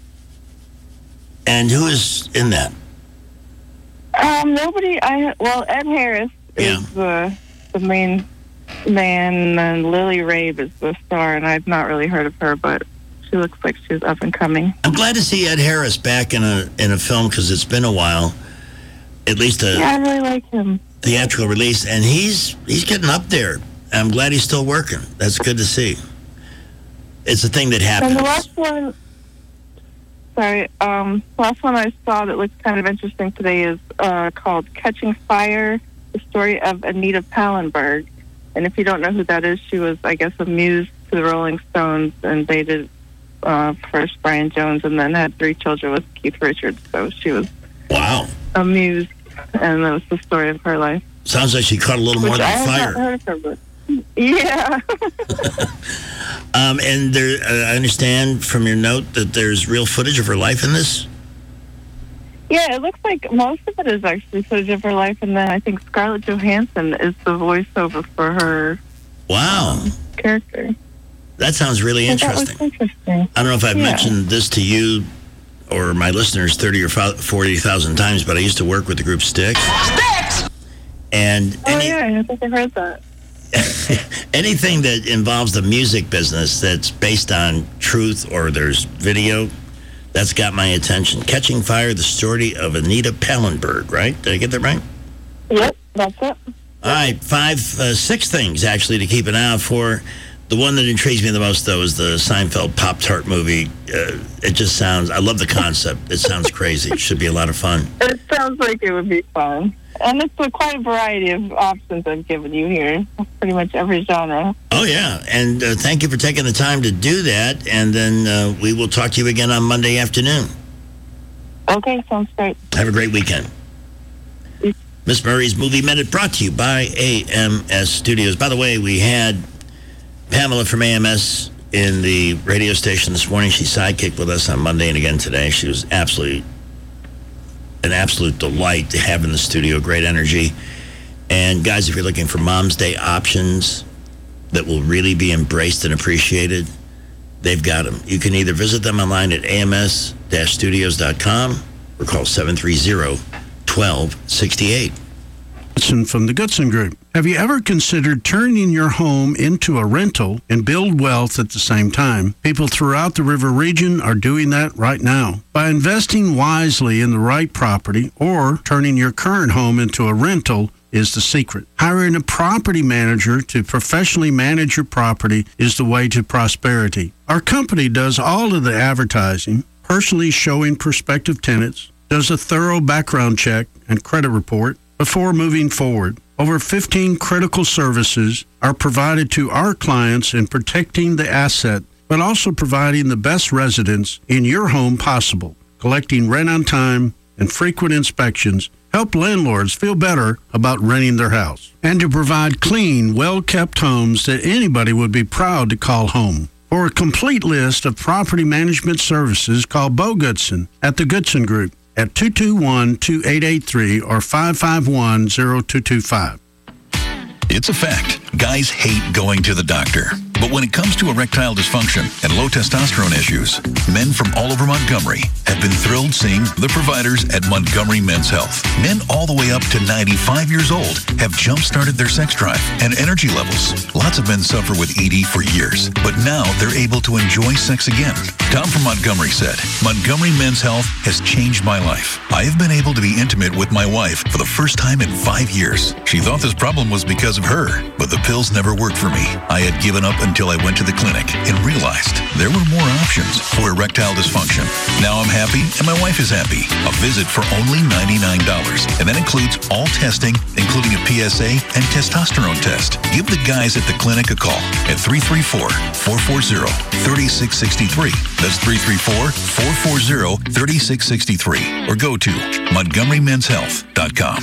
And who is in that? Um, nobody. I well, Ed Harris is the the main man, and Lily Rabe is the star. And I've not really heard of her, but she looks like she's up and coming. I'm glad to see Ed Harris back in a in a film because it's been a while, at least a Yeah, I really like him. theatrical release, and he's he's getting up there. I'm glad he's still working. That's good to see. It's a thing that happens. And the last one, sorry, um, the last one I saw that looks kind of interesting today is uh, called Catching Fire, the story of Anita Pallenberg. And if you don't know who that is, she was, I guess, a muse to the Rolling Stones and dated uh, first Brian Jones and then had three children with Keith Richards. So she was wow. a muse and that was the story of her life. Sounds like she caught a little Which more than I have fire. not heard of her, but yeah. um, and there, uh, I understand from your note that there's real footage of her life in this? Yeah, it looks like most of it is actually footage of her life, and then I think Scarlett Johansson is the voiceover for her Wow. um, character. That sounds really So that was interesting. interesting. I don't know if I've Yeah. mentioned this to you or my listeners thirty or forty thousand times, but I used to work with the group Styx. Styx! And Oh, any, yeah, I think I heard that. anything that involves the music business that's based on truth or there's video, that's got my attention. Catching Fire, the story of Anita Pallenberg, right? Did I get that right? Yep, that's it. All right, five, uh, six things actually to keep an eye out for. The one that intrigues me the most, though, is the Seinfeld Pop-Tart movie. Uh, it just sounds, I love the concept. It sounds crazy. It should be a lot of fun. It sounds like it would be fun. And it's a quite a variety of options I've given you here. Pretty much every genre. Oh, yeah. And uh, thank you for taking the time to do that. And then uh, we will talk to you again on Monday afternoon. Okay, sounds great. Have a great weekend. Miss Murray's Movie Minute brought to you by A M S Studios. By the way, we had Pamela from A M S in the radio station this morning. She sidekicked with us on Monday and again today. She was absolutely an absolute delight to have in the studio. Great energy. And guys, if you're looking for Mom's Day options that will really be embraced and appreciated, they've got them. You can either visit them online at A M S studios dot com or call seven three zero, one two six eight. Goodson from the Goodson Group. Have you ever considered turning your home into a rental and build wealth at the same time? People throughout the river region are doing that right now. By investing wisely in the right property or turning your current home into a rental is the secret. Hiring a property manager to professionally manage your property is the way to prosperity. Our company does all of the advertising, personally showing prospective tenants, does a thorough background check and credit report before moving forward. Over fifteen critical services are provided to our clients in protecting the asset, but also providing the best residence in your home possible. Collecting rent on time and frequent inspections help landlords feel better about renting their house. And to provide clean, well-kept homes that anybody would be proud to call home. For a complete list of property management services, call Bo Goodson at the Goodson Group at two two one, two eight eight three or five five one, zero two two five. It's a fact. Guys hate going to the doctor. But when it comes to erectile dysfunction and low testosterone issues, men from all over Montgomery have been thrilled seeing the providers at Montgomery Men's Health. Men all the way up to ninety-five years old have jump-started their sex drive and energy levels. Lots of men suffer with E D for years, but now they're able to enjoy sex again. Tom from Montgomery said, Montgomery Men's Health has changed my life. I have been able to be intimate with my wife for the first time in five years. She thought this problem was because of her, but the pills never worked for me. I had given up until I went to the clinic and realized there were more options for erectile dysfunction. Now I'm happy and my wife is happy. A visit for only ninety-nine dollars, and that includes all testing, including a P S A and testosterone test. Give the guys at the clinic a call at three three four, four four zero, three six six three. That's three three four, four four zero, three six six three. Or go to montgomery men's health dot com.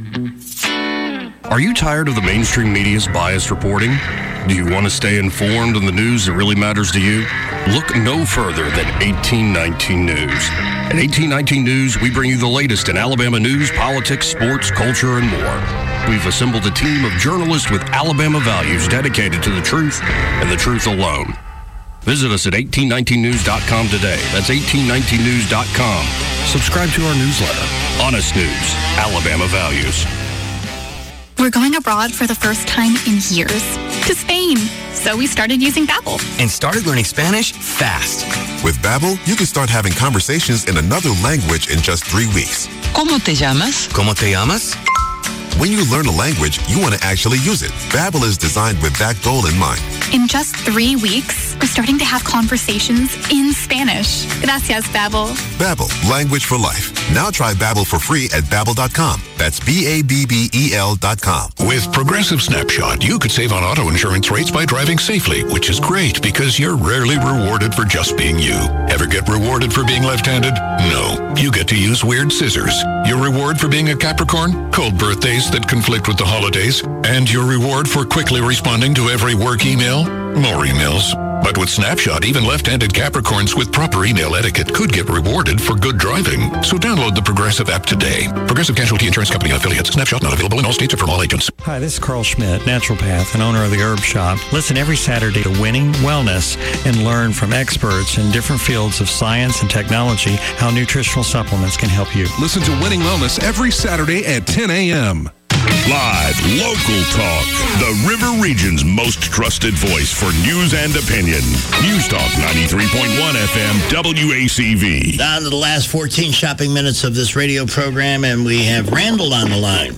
Are you tired of the mainstream media's biased reporting? Do you want to stay informed on the news that really matters to you? Look no further than eighteen nineteen News. At eighteen nineteen News, we bring you the latest in Alabama news, politics, sports, culture, and more. We've assembled a team of journalists with Alabama values dedicated to the truth and the truth alone. Visit us at eighteen nineteen news dot com today. That's eighteen nineteen news dot com. Subscribe to our newsletter. Honest News, Alabama Values. We're going abroad for the first time in years, to Spain. So we started using Babbel. And started learning Spanish fast. With Babbel, you can start having conversations in another language in just three weeks. ¿Cómo te llamas? ¿Cómo te llamas? When you learn a language, you want to actually use it. Babbel is designed with that goal in mind. In just three weeks, we're starting to have conversations in Spanish. Gracias, Babbel. Babbel, language for life. Now try Babbel for free at babbel dot com. That's B A B B E L dot com. With Progressive Snapshot, you could save on auto insurance rates by driving safely, which is great because you're rarely rewarded for just being you. Ever get rewarded for being left-handed? No. You get to use weird scissors. Your reward for being a Capricorn? Cold birthdays that conflict with the holidays. And your reward for quickly responding to every work email? More emails. But with Snapshot, even left-handed Capricorns with proper email etiquette could get rewarded for good driving. So download the Progressive app today. Progressive Casualty Insurance Company and affiliates. Snapshot not available in all states or from all agents. Hi, this is Carl Schmidt, naturopath and owner of the Herb Shop. Listen every Saturday to Winning Wellness and learn from experts in different fields of science and technology how nutritional supplements can help you. Listen to Winning Wellness every Saturday at ten a.m. Live, local talk. The River Region's most trusted voice for news and opinion. News Talk ninety-three point one F M W A C V. Down to the last fourteen shopping minutes of this radio program, and we have Randall on the line.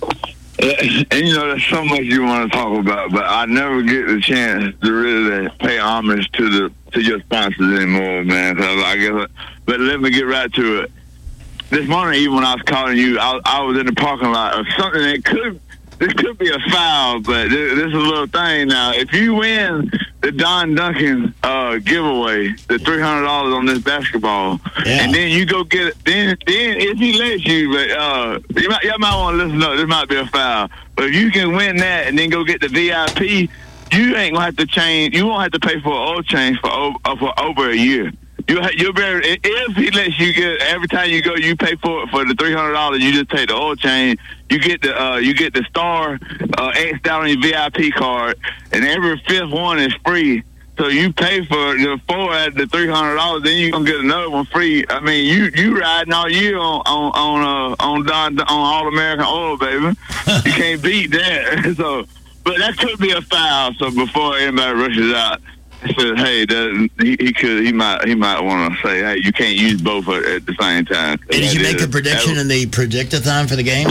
And you know, there's so much you want to talk about, but I never get the chance to really pay homage to the to your sponsors anymore, man. So I guess, but let me get right to it. This morning, even when I was calling you, I, I was in the parking lot of something that could, this could be a foul, but this, this is a little thing now. If you win the Don Duncan uh, giveaway, the three hundred dollars on this basketball, yeah. and then you go get it, then, then if he lets you, but uh, you might, y'all might want to listen up, this might be a foul, but if you can win that and then go get the V I P, you ain't going to have to change, you won't have to pay for an oil change for, over, for over a year. You you'll be able, if he lets you get every time you go, you pay for it for the three hundred dollars. You just take the oil change. You get the uh, you get the star uh, X down on your V I P card, and every fifth one is free. So you pay for the four at the three hundred dollars, then you are gonna get another one free. I mean, you you riding all year on on on uh, on Don, on All American Oil, baby. You can't beat that. So, but that could be a foul. So before anybody rushes out. I said, hey, that, he, he could, he might, he might want to say, hey, you can't use both at the same time. Hey, did you make a prediction was, in the Predict-a-thon for the game?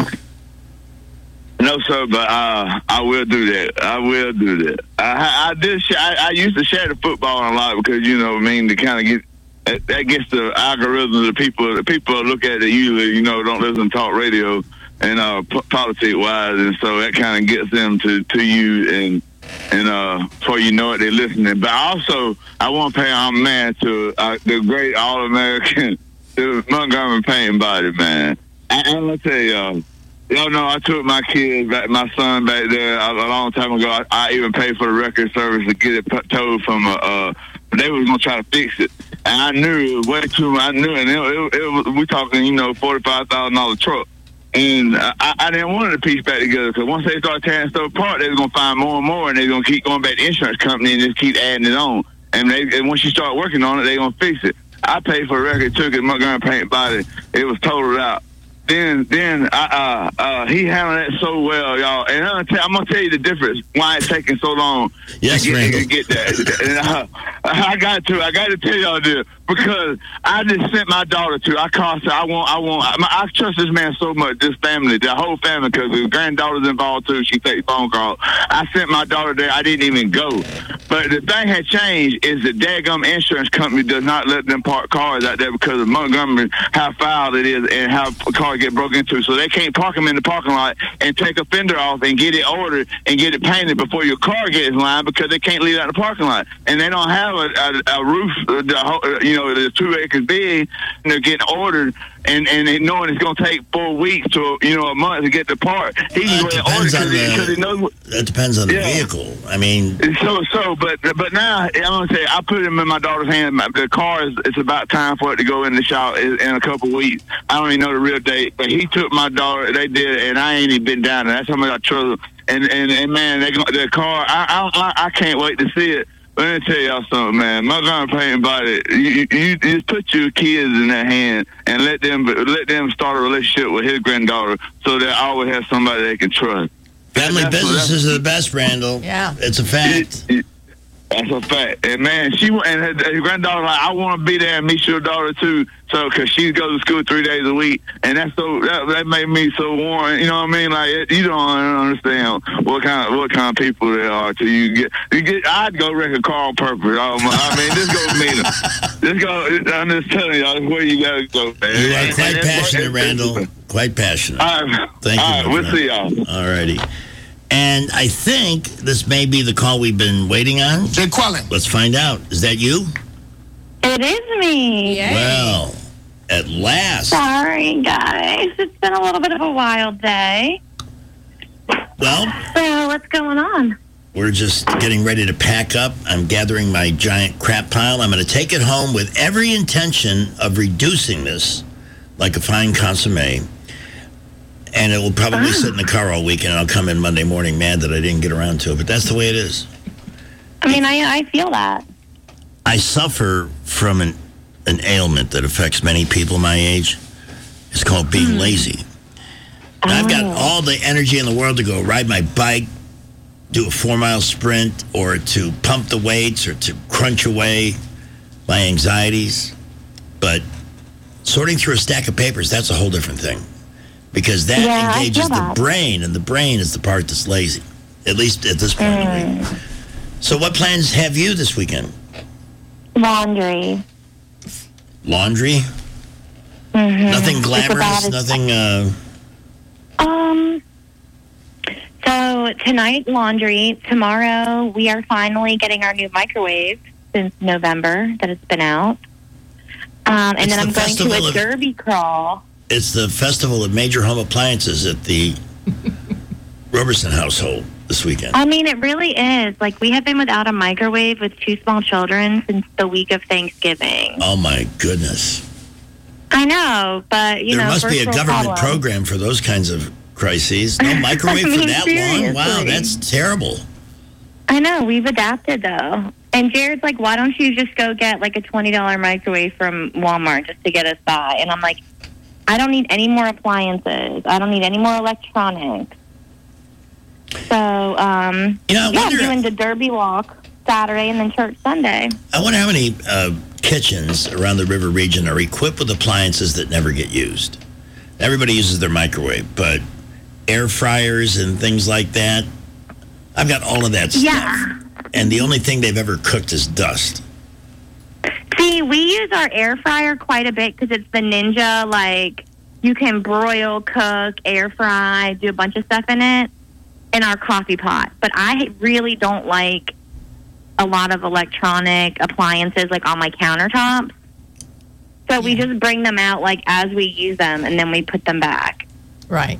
No, sir, but uh, I will do that. I will do that. I, I did. Sh- I, I used to share the football a lot because you know, I mean, to kind of get that, that gets the algorithms of people. The people look at it usually, you know, don't listen to talk radio and uh, p- politics wise, and so that kind of gets them to to you and. And uh, before you know it, they're listening. But also, I want to pay on man to uh, the great All-American, the Montgomery Paint Body, man. I, I'm going to tell y'all, y'all know I took my kids, back, my son back there a, a long time ago. I, I even paid for the record service to get it towed from a, uh, they was going to try to fix it. And I knew it was way too much. I knew it. it, it, it was, we talking, you know, forty-five thousand dollars truck. And I, I didn't want it to piece back together because once they start tearing stuff apart, they're going to find more and more, and they're going to keep going back to the insurance company and just keep adding it on. And, they, and once you start working on it, they're going to fix it. I paid for a record, took it, Montgomery Paint Body. It was totaled out. Then, then I, uh, uh, he handled that so well, y'all. And I'm gonna, tell, I'm gonna tell you the difference why it's taking so long yes, to, get, to get that. And uh, I got to, I got to tell y'all this because I just sent my daughter to. I called, her, I want, I want. I, I trust this man so much, this family, the whole family, because his granddaughter's involved too. She takes phone calls. I sent my daughter there. I didn't even go. But the thing had changed is the daggum insurance company does not let them park cars out there because of Montgomery, how foul it is and how cars get broken into. So they can't park them in the parking lot and take a fender off and get it ordered and get it painted before your car gets in line because they can't leave it out in the parking lot. And they don't have a, a, a roof, uh, you know, that's two acres big, and they're getting ordered. And, and they knowing it's going to take four weeks to, you know, a month to get the part. He can go and order because he, he knows what, that depends on the yeah. vehicle. I mean, so so, but but now I'm gonna say I put him in my daughter's hand. The car is it's about time for it to go in the shop in, in a couple of weeks. I don't even know the real date, but he took my daughter. They did, and I ain't even been down there. That's how much I trust. And and and man, they the car. I I I can't wait to see it. Let me tell y'all something, man. Montgomery Paint Body, you, you, you just put your kids in their hand and let them let them start a relationship with his granddaughter so they always have somebody they can trust. Family that's, businesses that's, are the best, Randall. Yeah. It's a fact. It, it, that's a fact. And, man, she and her, her granddaughter like, I want to be there and meet your daughter, too, so because she goes to school three days a week. And that's so that, that made me so warm. You know what I mean? Like, it, you don't understand what kind of what kind of people they are till you get. You get I'd go wreck a car on purpose. Oh, I mean, this goes mean. This go. I'm just telling y'all, this where you got to go, man. You are quite and, passionate, and, Randall. Quite passionate. All right. Thank all you. Right, we'll see y'all. All righty. And I think this may be the call we've been waiting on. Jay Quellen. Let's find out. Is that you? It is me. Well, at last. Sorry, guys. It's been a little bit of a wild day. Well, so what's going on? We're just getting ready to pack up. I'm gathering my giant crap pile. I'm going to take it home with every intention of reducing this like a fine consommé. And it will probably oh. sit in the car all weekend. I'll come in Monday morning mad that I didn't get around to it. But that's the way it is. I mean, I, I feel that. I suffer from an, an ailment that affects many people my age. It's called being mm. lazy. And oh. I've got all the energy in the world to go ride my bike, do a four-mile sprint, or to pump the weights, or to crunch away my anxieties. But sorting through a stack of papers, that's a whole different thing. Because that yeah, engages the that. brain, and the brain is the part that's lazy, at least at this point mm. of the week. So what plans have you this weekend? Laundry. Laundry? Mm-hmm. Nothing glamorous, nothing... Uh... Um... So tonight, laundry. Tomorrow, we are finally getting our new microwave since November that it's been out. Um, and it's then I'm the going to a of, derby crawl. It's the festival of major home appliances at the Roberson household this weekend. I mean, it really is. Like, we have been without a microwave with two small children since the week of Thanksgiving. Oh, my goodness. I know, but, you there know... There must be a government problem. program for those kinds of crises. No microwave I mean, for that seriously. long? Wow, that's terrible. I know. We've adapted, though. And Jared's like, why don't you just go get, like, a twenty dollars microwave from Walmart just to get us by? And I'm like, I don't need any more appliances. I don't need any more electronics. So, um, you know, I yeah, wonder, doing the Derby walk Saturday and then church Sunday. I wonder how many uh, kitchens around the river region are equipped with appliances that never get used. Everybody uses their microwave, but air fryers and things like that, I've got all of that stuff. Yeah. And the only thing they've ever cooked is dust. See, we use our air fryer quite a bit because it's the Ninja, like, you can broil, cook, air fry, do a bunch of stuff in it, in our coffee pot. But I really don't like a lot of electronic appliances, like, on my countertops. So yeah. we just bring them out, like, as we use them, and then we put them back. Right.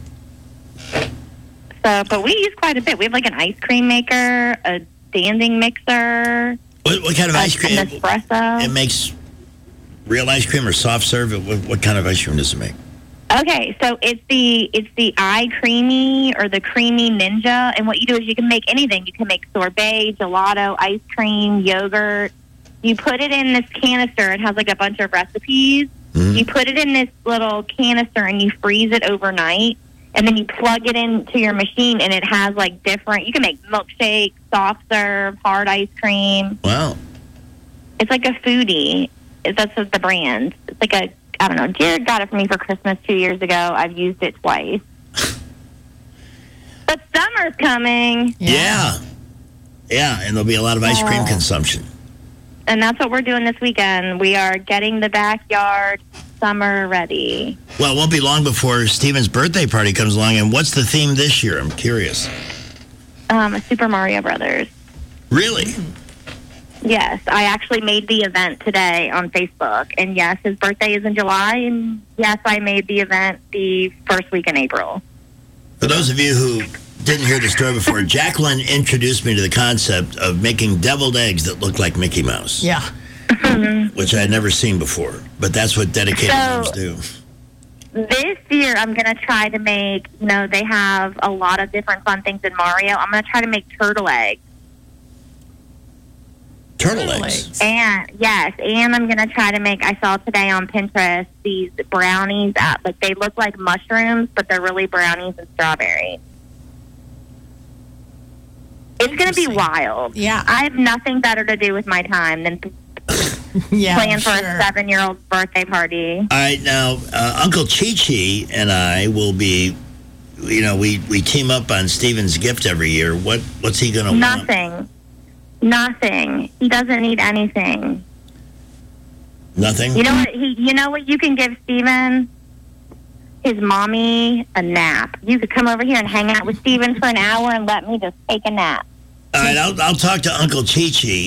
So, but we use quite a bit. We have, like, an ice cream maker, a standing mixer. What, what kind of ice cream? An espresso. It makes real ice cream or soft serve? What, what kind of ice cream does it make? Okay, so it's the it's the iCreamy or the Creamy Ninja, and what you do is you can make anything. You can make sorbet, gelato, ice cream, yogurt. You put it in this canister. It has like a bunch of recipes. Mm-hmm. You put it in this little canister and you freeze it overnight, and then you plug it into your machine, and it has like different. You can make milkshake, soft serve, hard ice cream. Wow! It's like a foodie. That's the brand. It's like a I don't know. Jared got it for me for Christmas two years ago. I've used it twice. But summer's coming. Yeah. Yeah, and there'll be a lot of ice cream uh, consumption. And that's what we're doing this weekend. We are getting the backyard summer ready. Well, it won't be long before Steven's birthday party comes along. And what's the theme this year? I'm curious. Um, Super Mario Brothers. Really? Yes, I actually made the event today on Facebook. And yes, his birthday is in July. And yes, I made the event the first week in April. For those of you who didn't hear the story before, Jacqueline introduced me to the concept of making deviled eggs that look like Mickey Mouse. Yeah. Which I had never seen before. But that's what dedicated so, moms do. This year, I'm going to try to make, you know, they have a lot of different fun things in Mario. I'm going to try to make turtle eggs. Turtle eggs. And yes, and I'm gonna try to make. I saw today on Pinterest these brownies. At, like they look like mushrooms, but they're really brownies and strawberries. It's gonna be wild. Yeah, I have nothing better to do with my time than yeah, plan for sure. a seven-year-old's birthday party. All right, now uh, Uncle Chi-Chi and I will be. You know, we we team up on Steven's gift every year. What what's he gonna want? Nothing. Nothing. He doesn't need anything. Nothing? You know what? He. You know what you can give Steven? His mommy a nap. You could come over here and hang out with Steven for an hour and let me just take a nap. All right, I'll I'll talk to Uncle Chi-Chi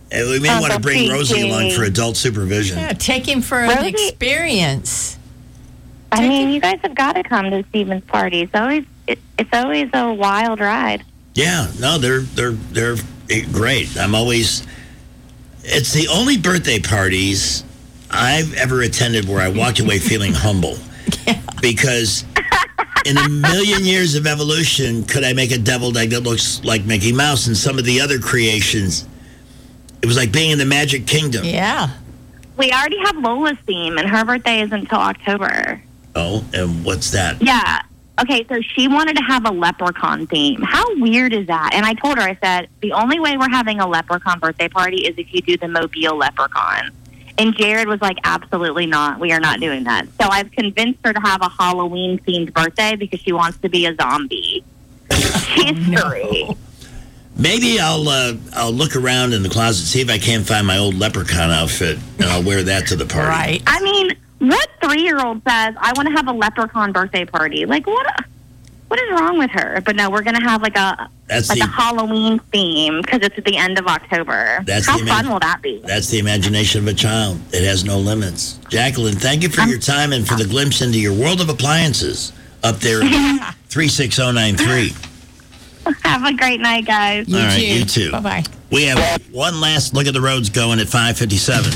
And we may Uncle want to bring P J. Rosie along for adult supervision. Yeah, take him for an Rosie- experience. I mean, you guys have got to come to Stephen's party. It's always it, it's always a wild ride. Yeah, no, they're they're they're great. I'm always. It's the only birthday parties I've ever attended where I walked away feeling humble, Yeah. because in a million years of evolution, could I make a deviled egg that looks like Mickey Mouse? And some of the other creations, it was like being in the Magic Kingdom. Yeah. We already have Lola's theme, and her birthday is until October. Oh, and what's that? Yeah. Okay, so she wanted to have a leprechaun theme. How weird is that? And I told her, I said, the only way we're having a leprechaun birthday party is if you do the Mobile leprechaun. And Jared was like, absolutely not. We are not doing that. So I've convinced her to have a Halloween-themed birthday because she wants to be a zombie. She's three. Maybe I'll uh, I'll look around in the closet, see if I can't find my old leprechaun outfit, and I'll wear that to the party. Right. I mean, what three-year-old says, I want to have a leprechaun birthday party? Like, what a, what is wrong with her? But no, we're going to have like a That's like the- a Halloween theme because it's at the end of October. That's How the fun imag- will that be? That's the imagination of a child. It has no limits. Jacqueline, thank you for your time and for the glimpse into your world of appliances up there at three six zero nine three. Have a great night, guys. All right, you too. Bye-bye. We have one last look at the roads going at five fifty-seven.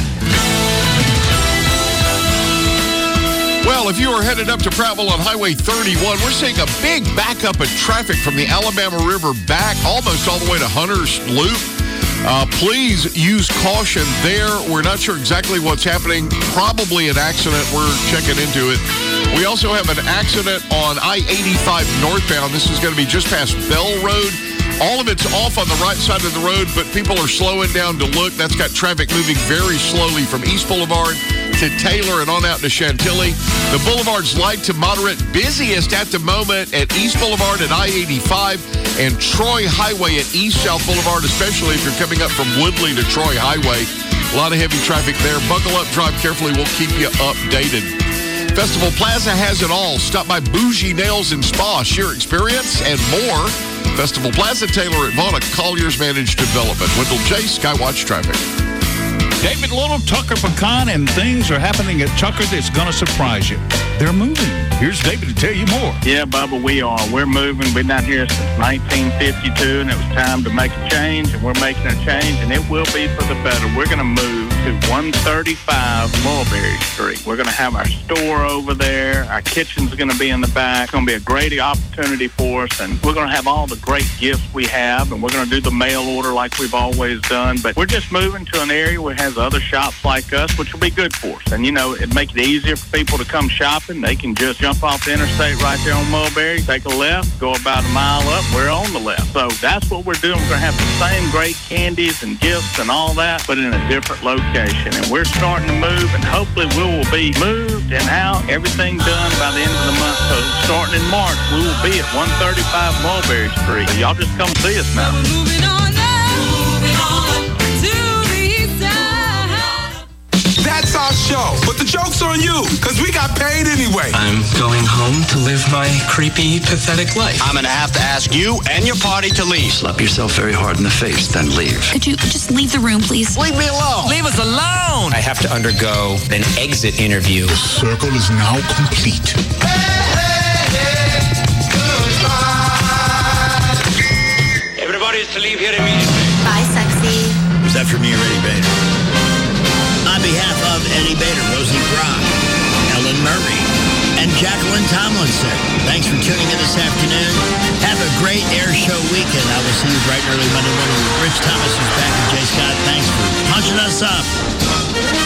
Well, if you are headed up to Prattville on Highway thirty-one, we're seeing a big backup of traffic from the Alabama River back almost all the way to Hunter's Loop. Uh, please use caution there. We're not sure exactly what's happening. Probably an accident. We're checking into it. We also have an accident on I eighty-five northbound. This is going to be just past Bell Road. All of it's off on the right side of the road, but people are slowing down to look. That's got traffic moving very slowly from East Boulevard to Taylor and on out to Chantilly. The boulevard's light to moderate, busiest at the moment at East Boulevard and I eighty-five and Troy Highway at East South Boulevard, especially if you're coming up from Woodley to Troy Highway. A lot of heavy traffic there. Buckle up, drive carefully. We'll keep you updated. Festival Plaza has it all. Stop by Bougie Nails and Spa. Share experience and more. Festival Plaza, Taylor at Vaughn, Collier's Managed Development. Wendell Chase, Skywatch Traffic. David Little, Tucker Pecan, and things are happening at Tucker that's going to surprise you. They're moving. Here's David to tell you more. Yeah, Bubba, we are. We're moving. We've been out here since nineteen fifty-two, and it was time to make a change, and we're making a change, and it will be for the better. We're going to move to one thirty-five Mulberry Street. We're going to have our store over there. Our kitchen's going to be in the back. It's going to be a great opportunity for us, and we're going to have all the great gifts we have, and we're going to do the mail order like we've always done. But we're just moving to an area where it has other shops like us, which will be good for us. And, you know, it makes it easier for people to come shopping. They can just jump off the interstate right there on Mulberry, take a left, go about a mile up. We're on the left. So that's what we're doing. We're going to have the same great candies and gifts and all that, but in a different location. And we're starting to move, and hopefully we will be moved and out, everything done by the end of the month. So starting in March, we will be at one thirty-five Mulberry Street. So y'all just come see us now. Moving on up, moving on to the east side. That's our show, but the joke's on you, because we got paid anyway. I'm going home to live my creepy, pathetic life. I'm going to have to ask you and your party to leave. Slap yourself very hard in the face, then leave. Could you just leave the room, please? Leave me alone. Leave us alone! I have to undergo an exit interview. The circle is now complete. Everybody is to leave here immediately. Bye, sexy. Was that from me already, Bader? On behalf of Eddie Bader, Rosie Brock, Ellen Murray, and Jacqueline Tomlinson, thanks for tuning in this afternoon. Have a great air show weekend. I will see you bright and early Monday morning with Rich Thomas, who's back, and Jay Scott. Thanks for punching us up.